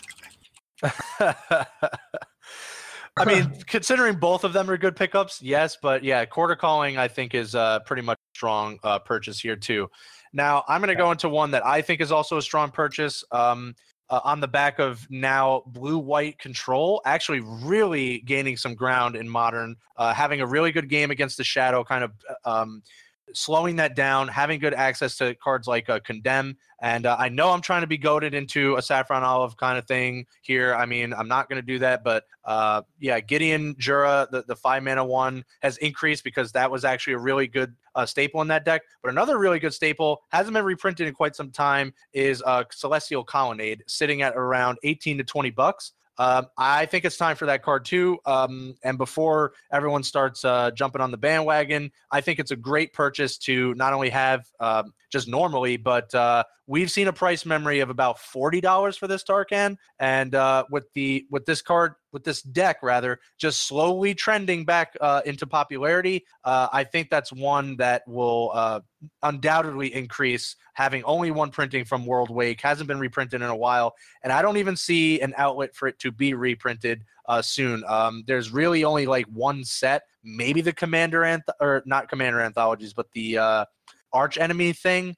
I mean, considering both of them are good pickups, yes, but yeah, Chord of Calling I think is uh, pretty much a strong uh, purchase here too. Now I'm going to go into one that I think is also a strong purchase um, uh, on the back of now blue-white control, actually really gaining some ground in Modern, uh, having a really good game against the Shadow, kind of um, slowing that down, having good access to cards like uh, Condemn. And uh, I know I'm trying to be goaded into a Saffron Olive kind of thing here. I mean, I'm not going to do that. But uh, yeah, Gideon Jura, the, the five mana one, has increased because that was actually a really good uh, staple in that deck. But another really good staple, hasn't been reprinted in quite some time, is uh, Celestial Colonnade, sitting at around eighteen to twenty bucks. Um, I think it's time for that card too. Um, and before everyone starts uh, jumping on the bandwagon, I think it's a great purchase to not only have um, just normally, but uh, we've seen a price memory of about forty dollars for this Tarkan. And uh, with the with this card, with this deck rather, just slowly trending back uh, into popularity, uh, I think that's one that will uh, undoubtedly increase, having only one printing from World Wake, hasn't been reprinted in a while, and I don't even see an outlet for it to be reprinted uh, soon. Um, there's really only like one set, maybe the Commander Anth- or not Commander Anthologies, but the uh, Arch Enemy thing,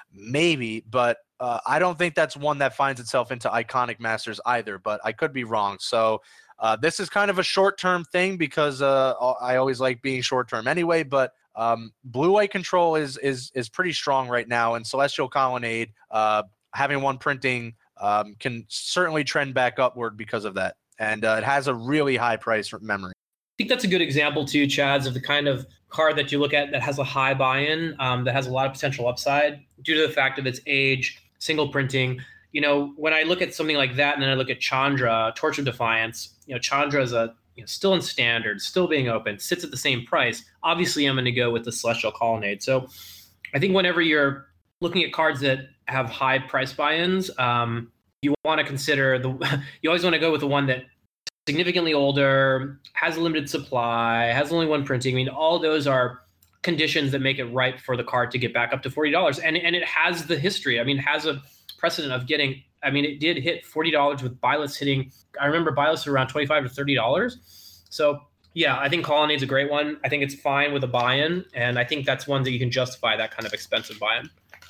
maybe, but uh, I don't think that's one that finds itself into Iconic Masters either, but I could be wrong. So uh, this is kind of a short-term thing because uh, I always like being short-term anyway, but um, blue-white control is is is pretty strong right now, and Celestial Colonnade, uh, having one printing, um, can certainly trend back upward because of that, and uh, it has a really high price memory. I think that's a good example too, Chads, of the kind of card that you look at that has a high buy-in, um, that has a lot of potential upside due to the fact of its age, single printing. You know, when I look at something like that, and then I look at Chandra, Torch of Defiance, you know, Chandra is a you know, still in standard, still being open, sits at the same price. Obviously, I'm going to go with the Celestial Colonnade. So I think whenever you're looking at cards that have high price buy-ins, um, you want to consider the. You always want to go with the one that significantly older, has a limited supply, has only one printing. I mean, all those are conditions that make it ripe for the card to get back up to forty dollars. And and it has the history. I mean, it has a precedent of getting, I mean, it did hit forty dollars with buy lists hitting, I remember buy lists around twenty-five to thirty dollars. So yeah, I think Colonnade's a great one. I think it's fine with a buy-in. And I think that's one that you can justify that kind of expensive buy-in.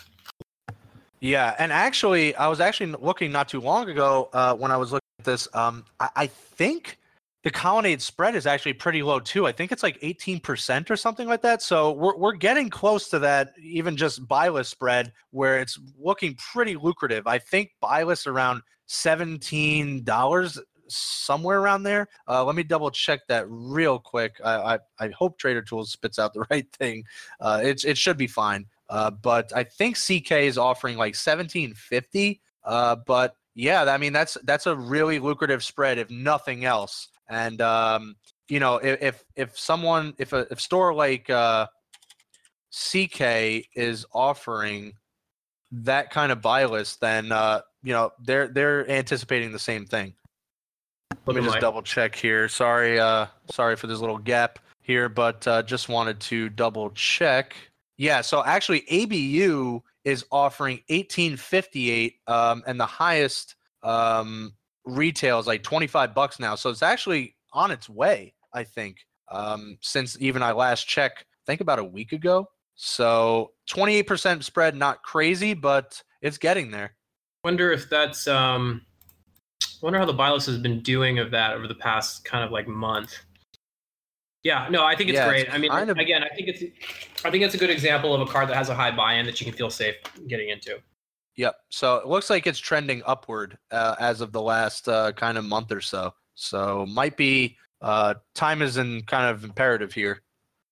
Yeah, and actually, I was actually looking not too long ago uh, when I was looking at this. Um, I, I think the Colonnade spread is actually pretty low too. I think it's like eighteen percent or something like that. So we're we're getting close to that, even just buy list spread, where it's looking pretty lucrative. I think buy list around seventeen dollars, somewhere around there. Uh, let me double check that real quick. I, I I hope Trader Tools spits out the right thing. Uh, it's it should be fine. Uh, but I think C K is offering like seventeen fifty. Uh, but yeah, I mean that's that's a really lucrative spread, if nothing else. And um, you know, if if, if someone, if a if store like uh, C K is offering that kind of buy list, then uh, you know they're they're anticipating the same thing. Let me just double check here. Sorry, uh, sorry for this little gap here, but uh, just wanted to double check. Yeah, so actually A B U is offering eighteen fifty-eight, um, and the highest um, retail is like twenty-five bucks now. So it's actually on its way, I think, um, since even I last checked, I think about a week ago. So twenty-eight percent spread, not crazy, but it's getting there. Wonder if that's, um, wonder how the buy list has been doing of that over the past kind of like month. Yeah, no, I think it's yeah, great. it's I mean, kind of... again, I think it's, I think it's a good example of a card that has a high buy-in that you can feel safe getting into. Yep. So it looks like it's trending upward uh, as of the last uh, kind of month or so. So might be uh, time is in kind of imperative here.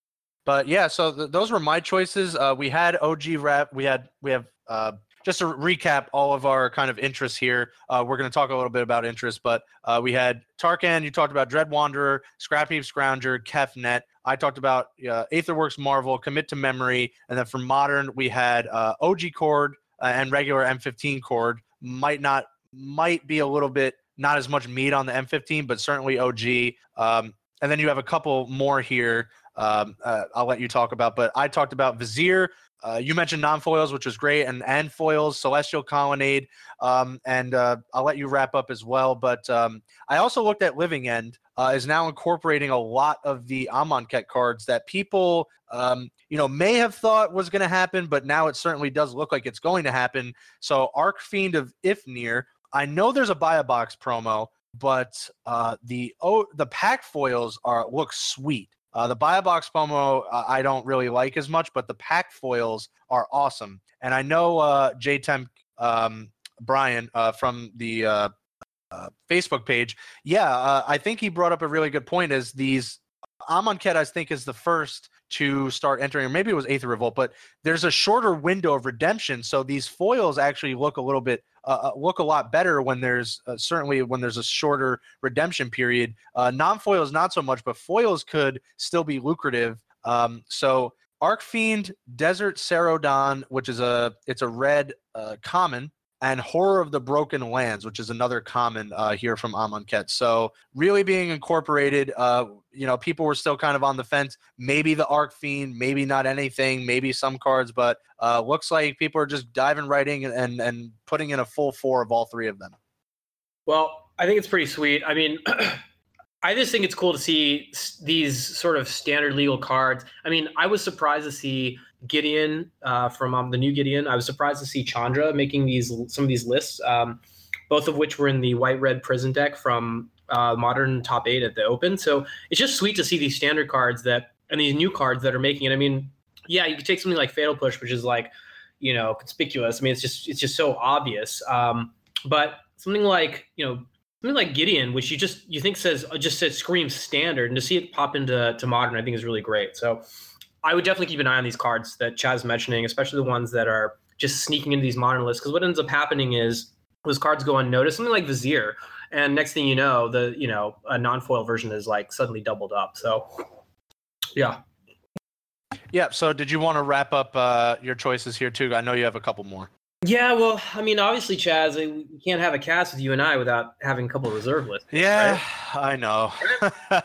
But yeah, so th- those were my choices. Uh, we had O G Rap. We had we have uh, just to recap all of our kind of interests here. Uh, we're going to talk a little bit about interest, but uh, we had Tarkan. You talked about Dread Wanderer, Scrap Heap Scrounger, Kefnet. I talked about uh, Aetherworks Marvel, Commit to Memory, and then for Modern we had uh, O G Cord uh, and regular M fifteen Cord. Might not might be a little bit not as much meat on the M fifteen, but certainly O G. Um, and then you have a couple more here. Um, uh, I'll let you talk about, but I talked about Vizier. Uh, you mentioned non-foils, which was great, and and foils, Celestial Colonnade, um, and uh, I'll let you wrap up as well. But um, I also looked at Living End, uh, is now incorporating a lot of the Amonkhet cards that people, um, you know, may have thought was going to happen, but now it certainly does look like it's going to happen. So Archfiend of Ifnir, I know there's a buy a box promo, but uh, the oh, the pack foils are look sweet. Uh, the buy a box promo uh, I don't really like as much, but the pack foils are awesome. And I know uh, J Temp um, Brian uh, from the uh, uh, Facebook page, yeah, uh, I think he brought up a really good point. Is these Amonkhet, I think, is the first to start entering, or maybe it was Aether Revolt, but there's a shorter window of redemption. So these foils actually look a little bit, uh, look a lot better when there's uh, certainly when there's a shorter redemption period. Uh, non-foils, not so much, but foils could still be lucrative. Um, so Archfiend, Desert Cerodon, which is a, it's a red uh, common, and Horror of the Broken Lands, which is another common uh, here from Amonkhet. So really being incorporated, uh, you know, people were still kind of on the fence. Maybe the Archfiend, maybe not anything, maybe some cards, but uh, looks like people are just diving right in and, and putting in a full four of all three of them. Well, I think it's pretty sweet. I mean, I just think it's cool to see these sort of standard legal cards. I mean, I was surprised to see Gideon uh, from um, the new Gideon. I was surprised to see Chandra making these some of these lists, um, both of which were in the white-red prison deck from uh, Modern Top eight at the Open. So it's just sweet to see these standard cards that and these new cards that are making it. I mean, yeah, you could take something like Fatal Push, which is like, you know, conspicuous. I mean, it's just it's just so obvious. Um, but something like, you know, something like Gideon, which you just you think says just says screams standard, and to see it pop into to Modern, I think is really great. So I would definitely keep an eye on these cards that Chad's mentioning, especially the ones that are just sneaking into these Modern lists. Because what ends up happening is those cards go unnoticed. Something like Vizier, and next thing you know, the you know a non-foil version is like suddenly doubled up. So yeah. Yeah. So did you want to wrap up uh, your choices here too? I know you have a couple more. Yeah, well, I mean, obviously, Chaz, we can't have a cast with you and I without having a couple of reserve lists. Yeah, right? I know. I,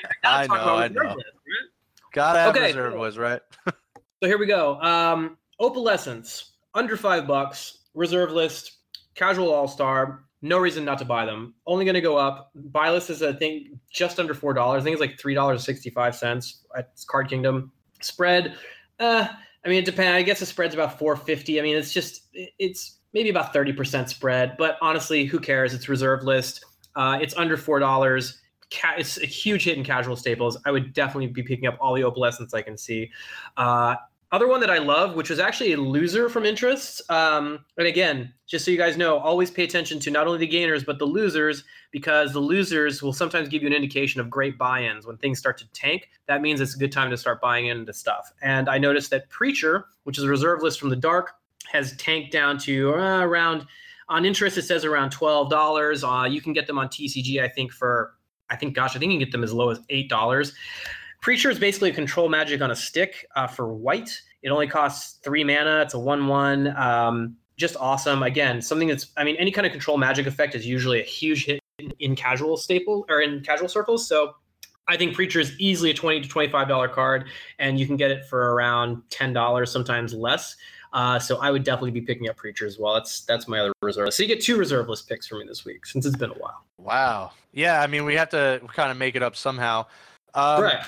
I know, I know. List, right? Gotta have okay, reserve cool. list, right? So here we go. Um, Opalescence, under five bucks, reserve list, casual all-star. No reason not to buy them. Only going to go up. Buy list is, I think, just under four dollars. I think it's like three dollars and sixty-five cents at Card Kingdom. Spread, uh, I mean, it depends. I guess the spread's about four fifty. I mean, it's just, it's maybe about thirty percent spread. But honestly, who cares? It's reserve list. Uh, it's under four dollars. Ca- it's a huge hit in casual staples. I would definitely be picking up all the Opalescence I can see. Uh, Other one that I love, which was actually a loser from interest. Um, and again, just so you guys know, always pay attention to not only the gainers, but the losers, because the losers will sometimes give you an indication of great buy-ins. When things start to tank, that means it's a good time to start buying into stuff. And I noticed that Preacher, which is a reserve list from the dark, has tanked down to uh, around, on interest, it says around twelve dollars. Uh, you can get them on T C G, I think, for, I think, gosh, I think you can get them as low as eight dollars. Preacher is basically a control magic on a stick uh, for white. It only costs three mana. It's a one one. Um, just awesome. Again, something that's, I mean, any kind of control magic effect is usually a huge hit in, in casual staple or in casual circles. So I think Preacher is easily a twenty to twenty-five dollars card, and you can get it for around ten dollars, sometimes less. Uh, so I would definitely be picking up Preacher as well. That's that's my other reserve. So you get two reserve list picks for me this week since it's been a while. Wow. Yeah, I mean, we have to kind of make it up somehow. Um, right.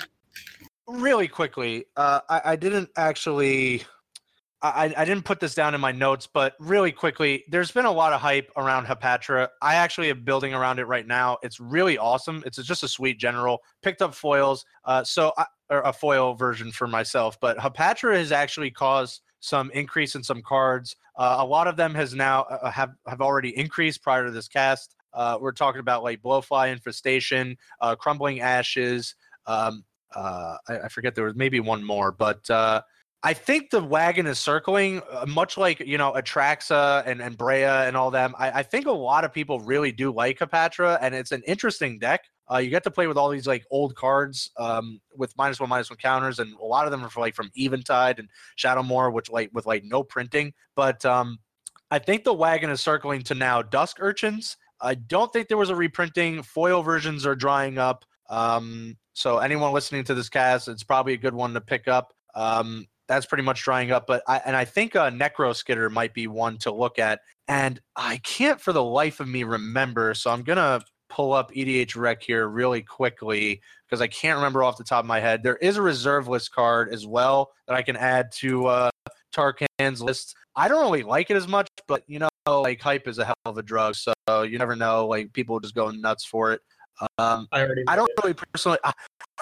Really quickly, uh, I, I didn't actually, I, I didn't put this down in my notes, but really quickly, there's been a lot of hype around Hapatra. I actually am building around it right now. It's really awesome. It's just a sweet general. Picked up foils, uh, so I, or a foil version for myself. But Hapatra has actually caused some increase in some cards. Uh, a lot of them has now uh, have have already increased prior to this cast. Uh, we're talking about like Blowfly Infestation, uh, Crumbling Ashes. Um, Uh, I, I forget there was maybe one more, but uh, I think the wagon is circling, uh, much like, you know, Atraxa and, and Brea and all them. I, I think a lot of people really do like Hapatra, and it's an interesting deck. Uh, you get to play with all these like old cards um, with minus one, minus one counters, and a lot of them are for, like from Eventide and Shadowmoor, which like with like no printing. But um, I think the wagon is circling to now Dusk Urchins. I don't think there was a reprinting. Foil versions are drying up. Um, so anyone listening to this cast, it's probably a good one to pick up. Um, that's pretty much drying up, but I, and I think a Necro Skitter might be one to look at, and I can't for the life of me remember. So I'm going to pull up E D H Rec here really quickly because I can't remember off the top of my head. There is a reserve list card as well that I can add to, uh, Tarkan's list. I don't really like it as much, but you know, like hype is a hell of a drug. So you never know, like people just go nuts for it. Um, I already. I don't it. really personally. Uh,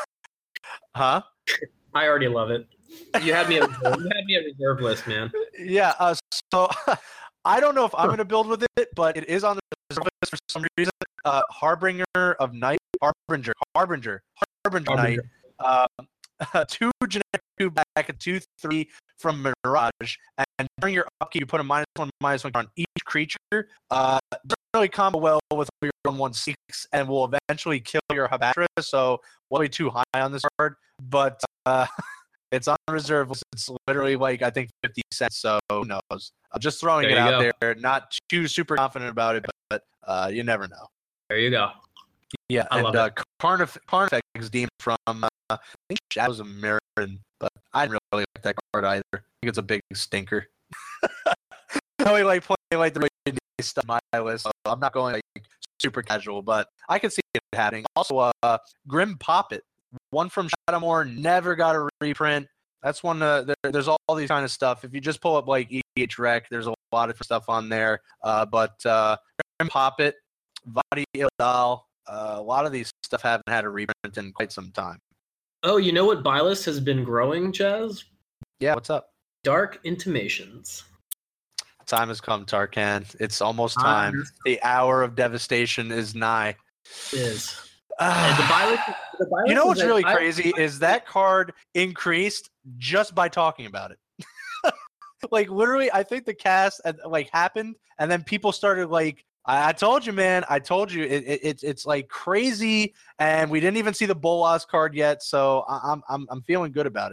huh? I already love it. You had me. At, you had me at reserve list, man. Yeah. Uh, so I don't know if I'm going to build with it, but it is on the reserve list for some reason. Uh, Harbinger of Night, Harbinger, Harbinger, Harbinger, Harbinger. Night. Uh, two generic, two back, a two three from Mirage, and during your upkeep, you put a minus one, minus one on each creature. Uh, doesn't really combo well with your one one six, and will eventually kill your Hapatra. So, way too high on this card, but uh, it's on reserve. It's literally like I think fifty cents. So who knows? I'm just throwing there it out go. there. Not too super confident about it, but uh, you never know. There you go. Yeah, I and love uh, it. Carnif- Carnifex Demon from uh, I think Shadows of Mirren, but I didn't really like that card either. I think it's a big stinker. I only like playing like the really nice stuff on my list, so I'm not going like super casual, but I can see it happening. Also, uh, Grim Poppet, one from Shadowmoor, never got a reprint. That's one. Uh, there, there's all, all these kind of stuff. If you just pull up like E D H Rec, there's a lot of stuff on there. Uh, but uh, Grim Poppet, Vadi Ildal, uh, a lot of these stuff haven't had a reprint in quite some time. Oh, you know what buy list has been growing, Chaz? Yeah, what's up? Dark Intimations. Time has come, Tarkan. It's almost time. The hour of devastation is nigh. It is. Uh, the buy list, the buy list you know what's like, really I, crazy I, is that card increased just by talking about it. Like literally, I think the cast like happened, and then people started like, "I, I told you, man. I told you." It, it, it's it's like crazy, and we didn't even see the Bolas card yet, so I, I'm I'm I'm feeling good about it.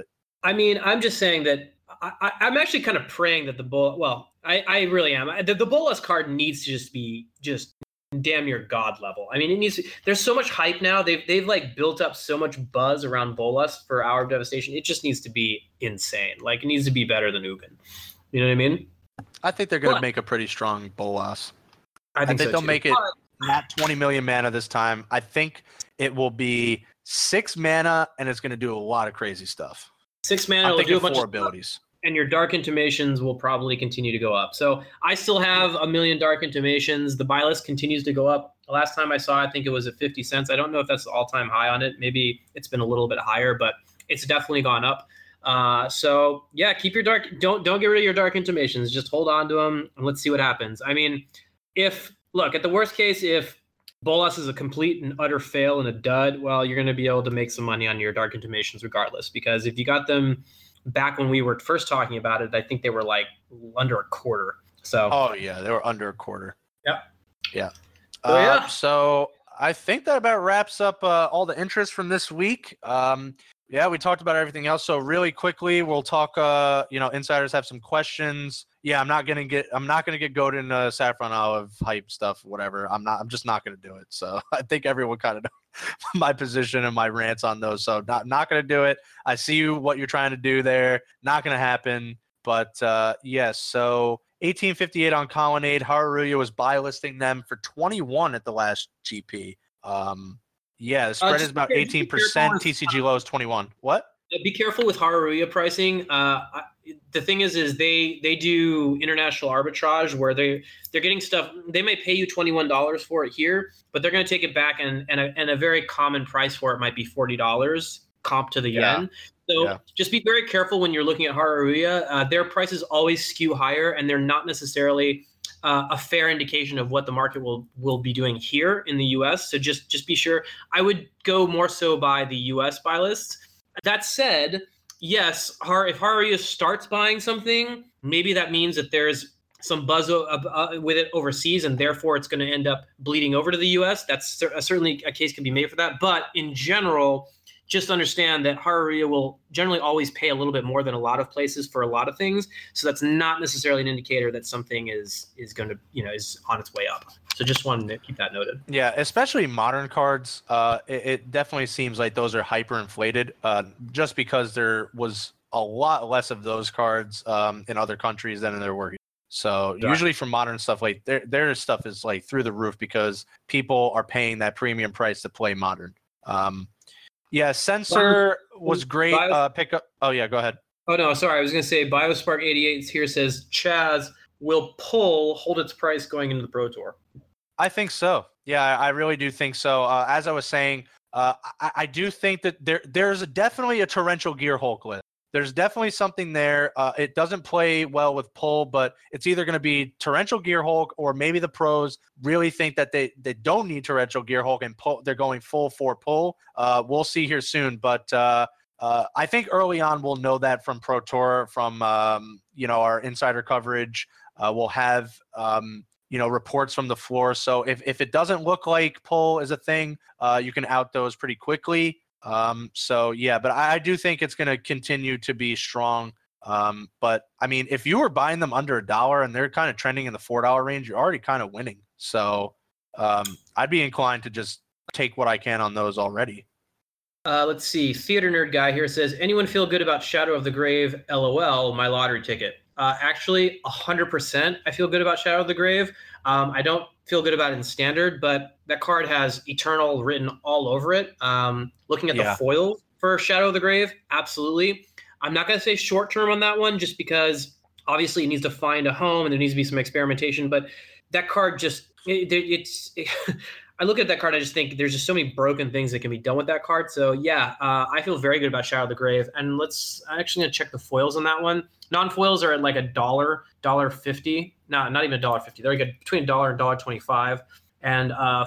I mean, I'm just saying that I, I, I'm actually kind of praying that the bull. Well, I, I really am. The, the Bolas card needs to just be just damn near god level. I mean, it needs. To, there's so much hype now. They've they've like built up so much buzz around Bolas for Hour of Devastation. It just needs to be insane. Like it needs to be better than Ugin. You know what I mean? I think they're going to make a pretty strong Bolas. I think, I think so they'll too. make it But, not twenty million mana this time. I think it will be six mana, and it's going to do a lot of crazy stuff. Six mana I'm will do a bunch four of abilities. Stuff, and your Dark Intimations will probably continue to go up. So I still have a million Dark Intimations. The buy list continues to go up. The last time I saw, I think it was at fifty cents. I don't know if that's the all-time high on it. Maybe it's been a little bit higher, but it's definitely gone up. Uh, so yeah, keep your dark. Don't don't get rid of your Dark Intimations. Just hold on to them and let's see what happens. I mean, if look at the worst case, if Bolas is a complete and utter fail and a dud, well, you're going to be able to make some money on your Dark Intimations regardless. Because if you got them back when we were first talking about it, I think they were like under a quarter. So oh yeah, they were under a quarter. Yep. Yeah. Oh, uh, yeah. So I think that about wraps up uh, all the interest from this week. Um, yeah, we talked about everything else. So really quickly, we'll talk. Uh, you know, insiders have some questions. Yeah, I'm not gonna get. I'm not gonna get goated into Saffron Olive hype stuff, whatever. I'm not. I'm just not gonna do it. So I think everyone kind of knows my position and my rants on those. So not not gonna do it. I see you, what you're trying to do there. Not gonna happen. But uh, yes. So eighteen fifty-eight on Colonnade. Haruya was buy listing them for twenty-one at the last G P. Um, yeah, the spread uh, is about eighteen percent. T C G low is twenty-one. What? Be careful with Haruya pricing. Uh, I, the thing is, is they they do international arbitrage where they they're getting stuff. They may pay you twenty-one dollars for it here, but they're going to take it back, and and a, and a very common price for it might be forty dollars comp to the yeah. yen. So yeah. Just be very careful when you're looking at Haruya. Uh, their prices always skew higher, and they're not necessarily uh, a fair indication of what the market will will be doing here in the U S. So just just be sure. I would go more so by the U S buy lists. That said, yes, if Haruya starts buying something, maybe that means that there's some buzz uh, with it overseas, and therefore it's going to end up bleeding over to the U S. That's certainly a case can be made for that. But in general, just understand that Haruya will generally always pay a little bit more than a lot of places for a lot of things. So that's not necessarily an indicator that something is is going to, you know, is on its way up. So just wanted to keep that noted. Yeah, especially modern cards. Uh, it, it definitely seems like those are hyperinflated uh, just because there was a lot less of those cards um, in other countries than there were. So yeah. Usually for modern stuff, like their their stuff is like through the roof because people are paying that premium price to play modern. Um, yeah, Sensor was great. Bio- uh, pick up. Oh yeah, go ahead. Oh no, sorry. I was going to say Biospark eighty-eight here says Chaz will pull hold its price going into the Pro Tour. I think so. Yeah, I really do think so. Uh, as I was saying, uh, I, I do think that there there's a, definitely a Torrential Gearhulk list. There's definitely something there. Uh, it doesn't play well with pull, but it's either going to be Torrential Gearhulk or maybe the pros really think that they, they don't need Torrential Gearhulk and pull, they're going full for pull. Uh, we'll see here soon, but uh, uh, I think early on we'll know that from Pro Tour, from um, you know our insider coverage. Uh, we'll have um, you know reports from the floor. So if if it doesn't look like pull is a thing, uh, you can out those pretty quickly. Um, so yeah, but I, I do think it's going to continue to be strong. Um, but I mean, if you were buying them under a dollar and they're kind of trending in the four dollar range, you're already kind of winning. So um, I'd be inclined to just take what I can on those already. Uh, let's see. Theater Nerd Guy here says, anyone feel good about Shadow of the Grave? LOL, my lottery ticket. Uh, actually, one hundred percent I feel good about Shadow of the Grave. Um, I don't feel good about it in Standard, but that card has Eternal written all over it. Um, looking at yeah. the foil for Shadow of the Grave, absolutely. I'm not going to say short term on that one just because obviously it needs to find a home and there needs to be some experimentation, but that card just, it, it's, it, I look at that card, I just think there's just so many broken things that can be done with that card. So yeah, uh, I feel very good about Shadow of the Grave. And let's, I'm actually going to check the foils on that one. Non-foils are at like a dollar, dollar fifty. No, not even a dollar fifty. They're like between a dollar and dollar twenty-five. And uh,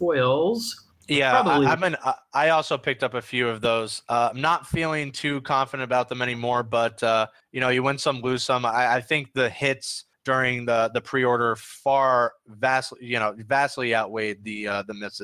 foils. Yeah, probably. I, I mean, I also picked up a few of those. Uh, I'm not feeling too confident about them anymore, but uh, you know, you win some, lose some. I, I think the hits during the the pre-order far vastly, you know, vastly outweighed the uh, the misses.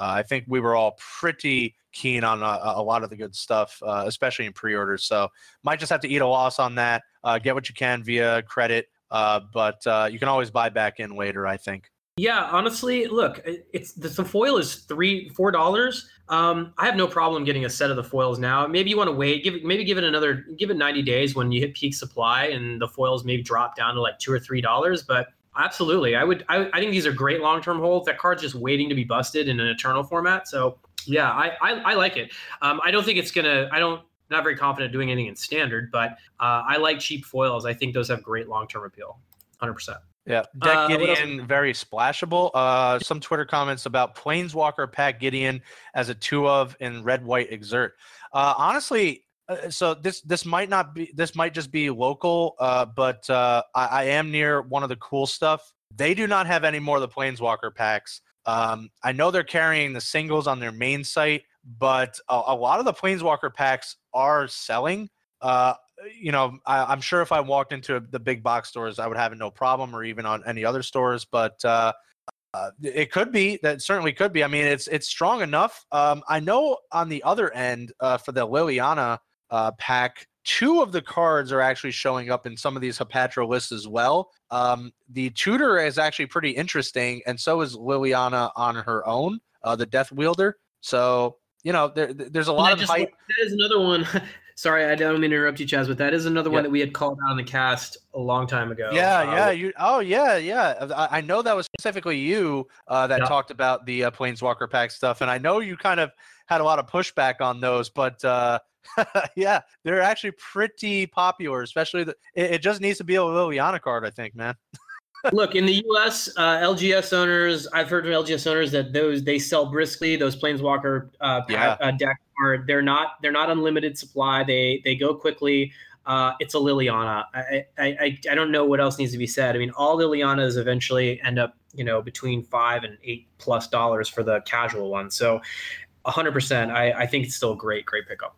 Uh, I think we were all pretty keen on a, a lot of the good stuff, uh, especially in pre-orders. So might just have to eat a loss on that. Uh, get what you can via credit, uh, but uh, you can always buy back in later, I think. Yeah, honestly, look, it's the, the foil is three, four dollars. Um, I have no problem getting a set of the foils now. Maybe you want to wait, give it, maybe give it another, give it ninety days when you hit peak supply, and the foils maybe drop down to like two or three dollars. But absolutely, I would, I, I think these are great long-term holds. That card's just waiting to be busted in an Eternal format. So yeah, I, I, I like it. Um, I don't think it's gonna. I don't. Not very confident doing anything in standard, but uh, I like cheap foils. I think those have great long-term appeal. one hundred percent. Yeah, Deck Uh, Gideon, very splashable. Uh, some Twitter comments about Planeswalker pack Gideon as a two of in red white exert. Uh, honestly, uh, so this this might not be this might just be local, uh, but uh, I, I am near one of the cool stuff. They do not have any more of the Planeswalker packs. Um, I know they're carrying the singles on their main site, but a, a lot of the Planeswalker packs are selling. Uh, you know, I, I'm sure if I walked into the big box stores, I would have no problem, or even on any other stores. But uh, uh, it could be that certainly could be. I mean, it's it's strong enough. Um, I know on the other end uh, for the Liliana uh, pack, two of the cards are actually showing up in some of these Hapatra lists as well. Um, the Tutor is actually pretty interesting, and so is Liliana on her own, uh, the Death Wielder. So you know, there there's a lot of just, hype. That is another one. Sorry, I don't mean to interrupt you, Chaz, but that is another yeah. one that we had called out on the cast a long time ago. Yeah, uh, yeah. You. Oh, yeah, yeah. I, I know that was specifically you uh, that yeah. talked about the uh, Planeswalker pack stuff, and I know you kind of had a lot of pushback on those, but uh, yeah, they're actually pretty popular. Especially, the, it, it just needs to be a Liliana card, I think, man. Look, in the U S, uh, L G S owners, I've heard from L G S owners that those they sell briskly. Those Planeswalker uh, yeah. uh, deck are they're not they're not unlimited supply. They they go quickly. Uh, it's a Liliana. I, I I don't know what else needs to be said. I mean, all Lilianas eventually end up you know between five and eight plus dollars for the casual one. So, a hundred percent. I I think it's still a great great pickup.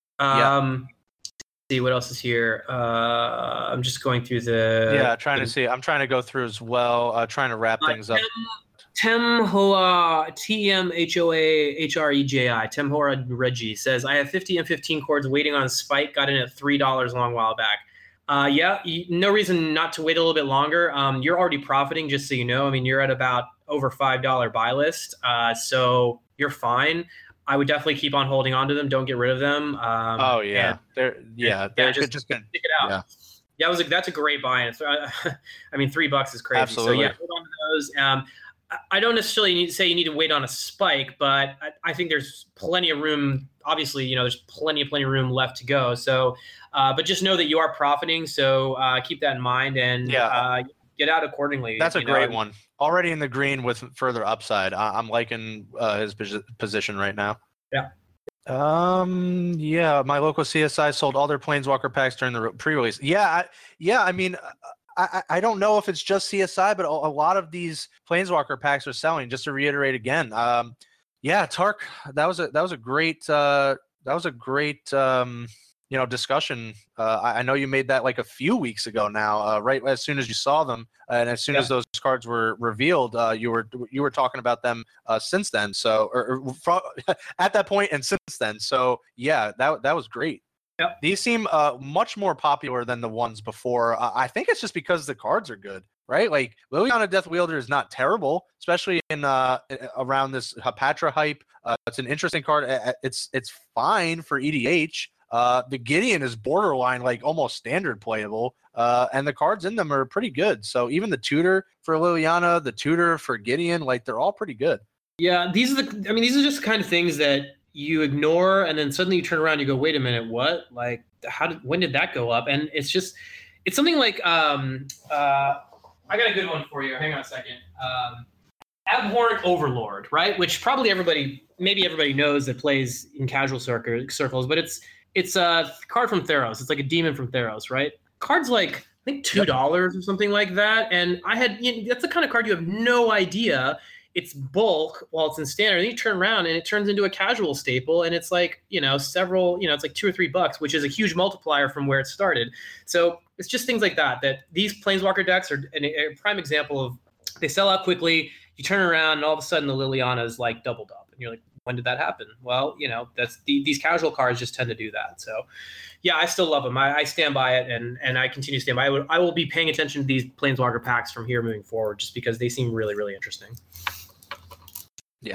Um, yeah. See what else is here. Uh, I'm just going through the. Yeah, trying the, to see. I'm trying to go through as well. Uh, trying to wrap uh, things Tem, up. Temhoa T M H O A H R E J I Temhora Reggie says I have fifty and fifteen cords waiting on Spike. Got in at three dollars a long while back. Uh, yeah, you, no reason not to wait a little bit longer. Um, you're already profiting, just so you know. I mean, you're at about over five dollar buy list, uh, so you're fine. I would definitely keep on holding on to them. Don't get rid of them. Um, oh yeah, and, they're yeah, they're yeah, just, just gonna stick it out. Yeah, yeah, it was a, that's a great buy. And I mean, three bucks is crazy. Absolutely. So yeah, hold on to those. Um, I don't necessarily need to say you need to wait on a spike, but I, I think there's plenty of room. Obviously, you know, there's plenty of plenty of room left to go. So, uh, but just know that you are profiting. So uh, keep that in mind and yeah. uh, get out accordingly. That's a you know? great one. Already in the green with further upside. I, I'm liking uh, his position right now. Yeah. Um. Yeah. My local C S I sold all their Planeswalker packs during the pre-release. Yeah. I, yeah. I mean, I, I don't know if it's just C S I, but a, a lot of these Planeswalker packs are selling. Just to reiterate again. Um. Yeah, Tark. That was a that was a great uh, that was a great um, you know discussion. Uh, I, I know you made that like a few weeks ago now. Uh, right as soon as you saw them, and as soon yeah. as those cards were revealed, uh, you were you were talking about them uh, since then. So or, or from, at that point and since then. So yeah, that that was great. Yep. These seem uh, much more popular than the ones before. Uh, I think it's just because the cards are good, right? Like Liliana Death Wielder is not terrible, especially in uh, around this Hapatra hype. Uh, it's an interesting card. It's it's fine for E D H. Uh, the Gideon is borderline, like almost standard playable, uh, and the cards in them are pretty good. So even the Tutor for Liliana, the Tutor for Gideon, like they're all pretty good. Yeah, these are the. I mean, these are just the kind of things that you ignore, and then suddenly you turn around and you go, wait a minute, what? Like, how did, when did that go up? And it's just, it's something like, um, uh, I got a good one for you. Hang on a second. Um, Abhorrent Overlord, right? Which probably everybody, maybe everybody knows that plays in casual circle, circles, but it's, it's a card from Theros. It's like a demon from Theros, right? Cards like, I think two dollars or something like that. And I had, you know, that's the kind of card you have no idea. It's bulk while it's in standard. And you turn around and it turns into a casual staple. And it's like, you know, several, you know, it's like two or three bucks, which is a huge multiplier from where it started. So it's just things like that, that these Planeswalker decks are an, a prime example of, they sell out quickly. You turn around and all of a sudden the Liliana is like doubled up. you're like, when did that happen? Well, you know, that's the, these casual cards just tend to do that. So, yeah, I still love them. I, I stand by it, and and I continue to stand by. I, would, I will be paying attention to these Planeswalker packs from here moving forward, just because they seem really, really interesting. Yeah.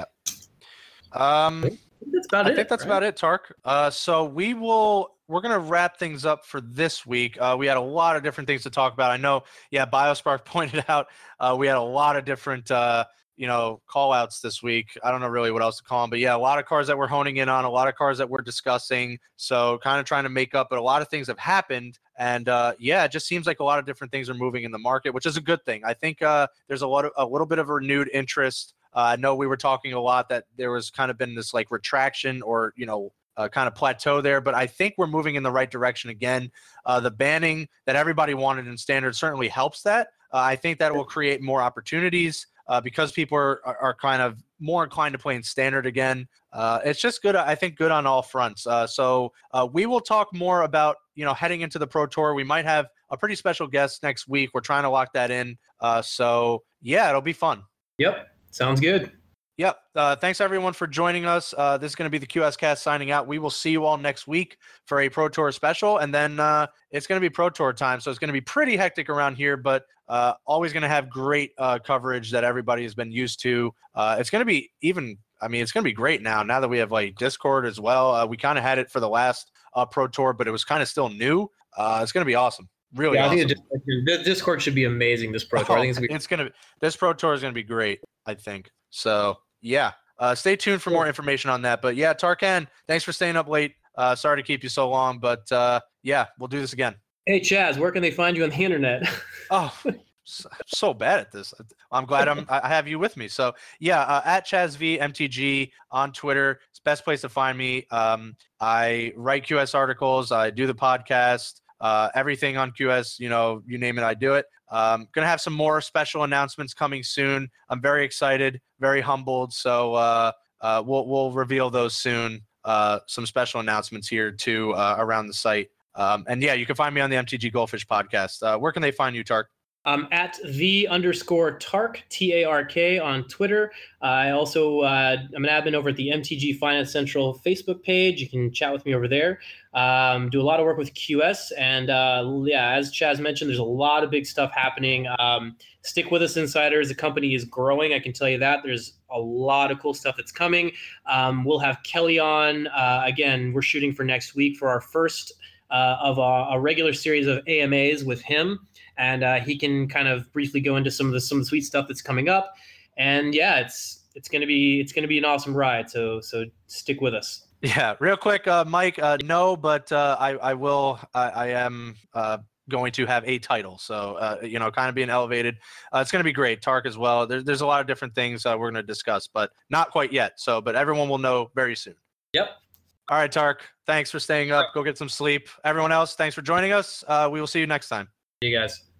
Um, I think that's about I it. think that's right? about it, Tark. Uh, so we will. We're gonna wrap things up for this week. Uh, we had a lot of different things to talk about. I know. Yeah, Biospark pointed out uh, we had a lot of different. Uh, you know, call outs this week. I don't know really what else to call them, but yeah, a lot of cards that we're honing in on, a lot of cards that we're discussing. So kind of trying to make up, but a lot of things have happened. And uh, yeah, it just seems like a lot of different things are moving in the market, which is a good thing. I think uh, there's a lot of, a little bit of renewed interest. Uh, I know we were talking a lot that there was kind of been this like retraction or, you know, uh, kind of plateau there, but I think we're moving in the right direction again. Uh, the banning that everybody wanted in standard certainly helps that. Uh, I think that will create more opportunities. Uh, because people are, are, are kind of more inclined to play in standard again. Uh, it's just good, I think, good on all fronts. Uh, so uh, we will talk more about, you know, heading into the Pro Tour. We might have a pretty special guest next week. We're trying to lock that in. Uh, so, yeah, it'll be fun. Yep. Sounds good. Yep. Uh, thanks, everyone, for joining us. Uh, this is going to be the Q S Cast signing out. We will see you all next week for a Pro Tour special, and then uh, it's going to be Pro Tour time, so it's going to be pretty hectic around here, but uh, always going to have great uh, coverage that everybody has been used to. Uh, it's going to be even – I mean, it's going to be great now, now that we have, like, Discord as well. Uh, we kind of had it for the last uh, Pro Tour, but it was kind of still new. Uh, it's going to be awesome. Really yeah, awesome. I think the Discord should be amazing this Pro Tour. Oh, I think it's going to be it's gonna – this Pro Tour is going to be great, I think. So, yeah. Uh, stay tuned for more information on that. But yeah, Tarkan, thanks for staying up late. Uh, sorry to keep you so long, but uh, yeah, we'll do this again. Hey, Chaz, where can they find you on the internet? Oh, so, so bad at this. I'm glad I'm, I have you with me. So yeah, uh, at ChazVMTG on Twitter. It's the best place to find me. Um, I write Q S articles. I do the podcast. Uh, everything on Q S, you know, you name it, I do it. Um, gonna have some more special announcements coming soon. I'm very excited, very humbled. So uh, uh, we'll we'll reveal those soon. Uh, some special announcements here too uh, around the site. Um, and yeah, you can find me on the M T G Goldfish podcast. Uh, where can they find you, Tark? Um, at the underscore Tark, T A R K on Twitter. Uh, I also, uh, I'm an admin over at the M T G Finance Central Facebook page. You can chat with me over there. Um, do a lot of work with Q S. And uh, yeah, as Chaz mentioned, there's a lot of big stuff happening. Um, stick with us, insiders. The company is growing. I can tell you that. There's a lot of cool stuff that's coming. Um, we'll have Kelly on. Uh, again, we're shooting for next week for our first uh, of a, a regular series of A M As with him. And uh, he can kind of briefly go into some of the some of the sweet stuff that's coming up, and yeah, it's it's gonna be it's gonna be an awesome ride. So so stick with us. Yeah, real quick, uh, Mike. Uh, no, but uh, I I will. I, I am uh, going to have a title, so uh, you know, kind of being elevated. Uh, it's gonna be great. Tark as well. There's there's a lot of different things uh, we're gonna discuss, but not quite yet. So, but everyone will know very soon. Yep. All right, Tark. Thanks for staying up. Go get some sleep. Everyone else, thanks for joining us. Uh, we will see you next time. See you guys.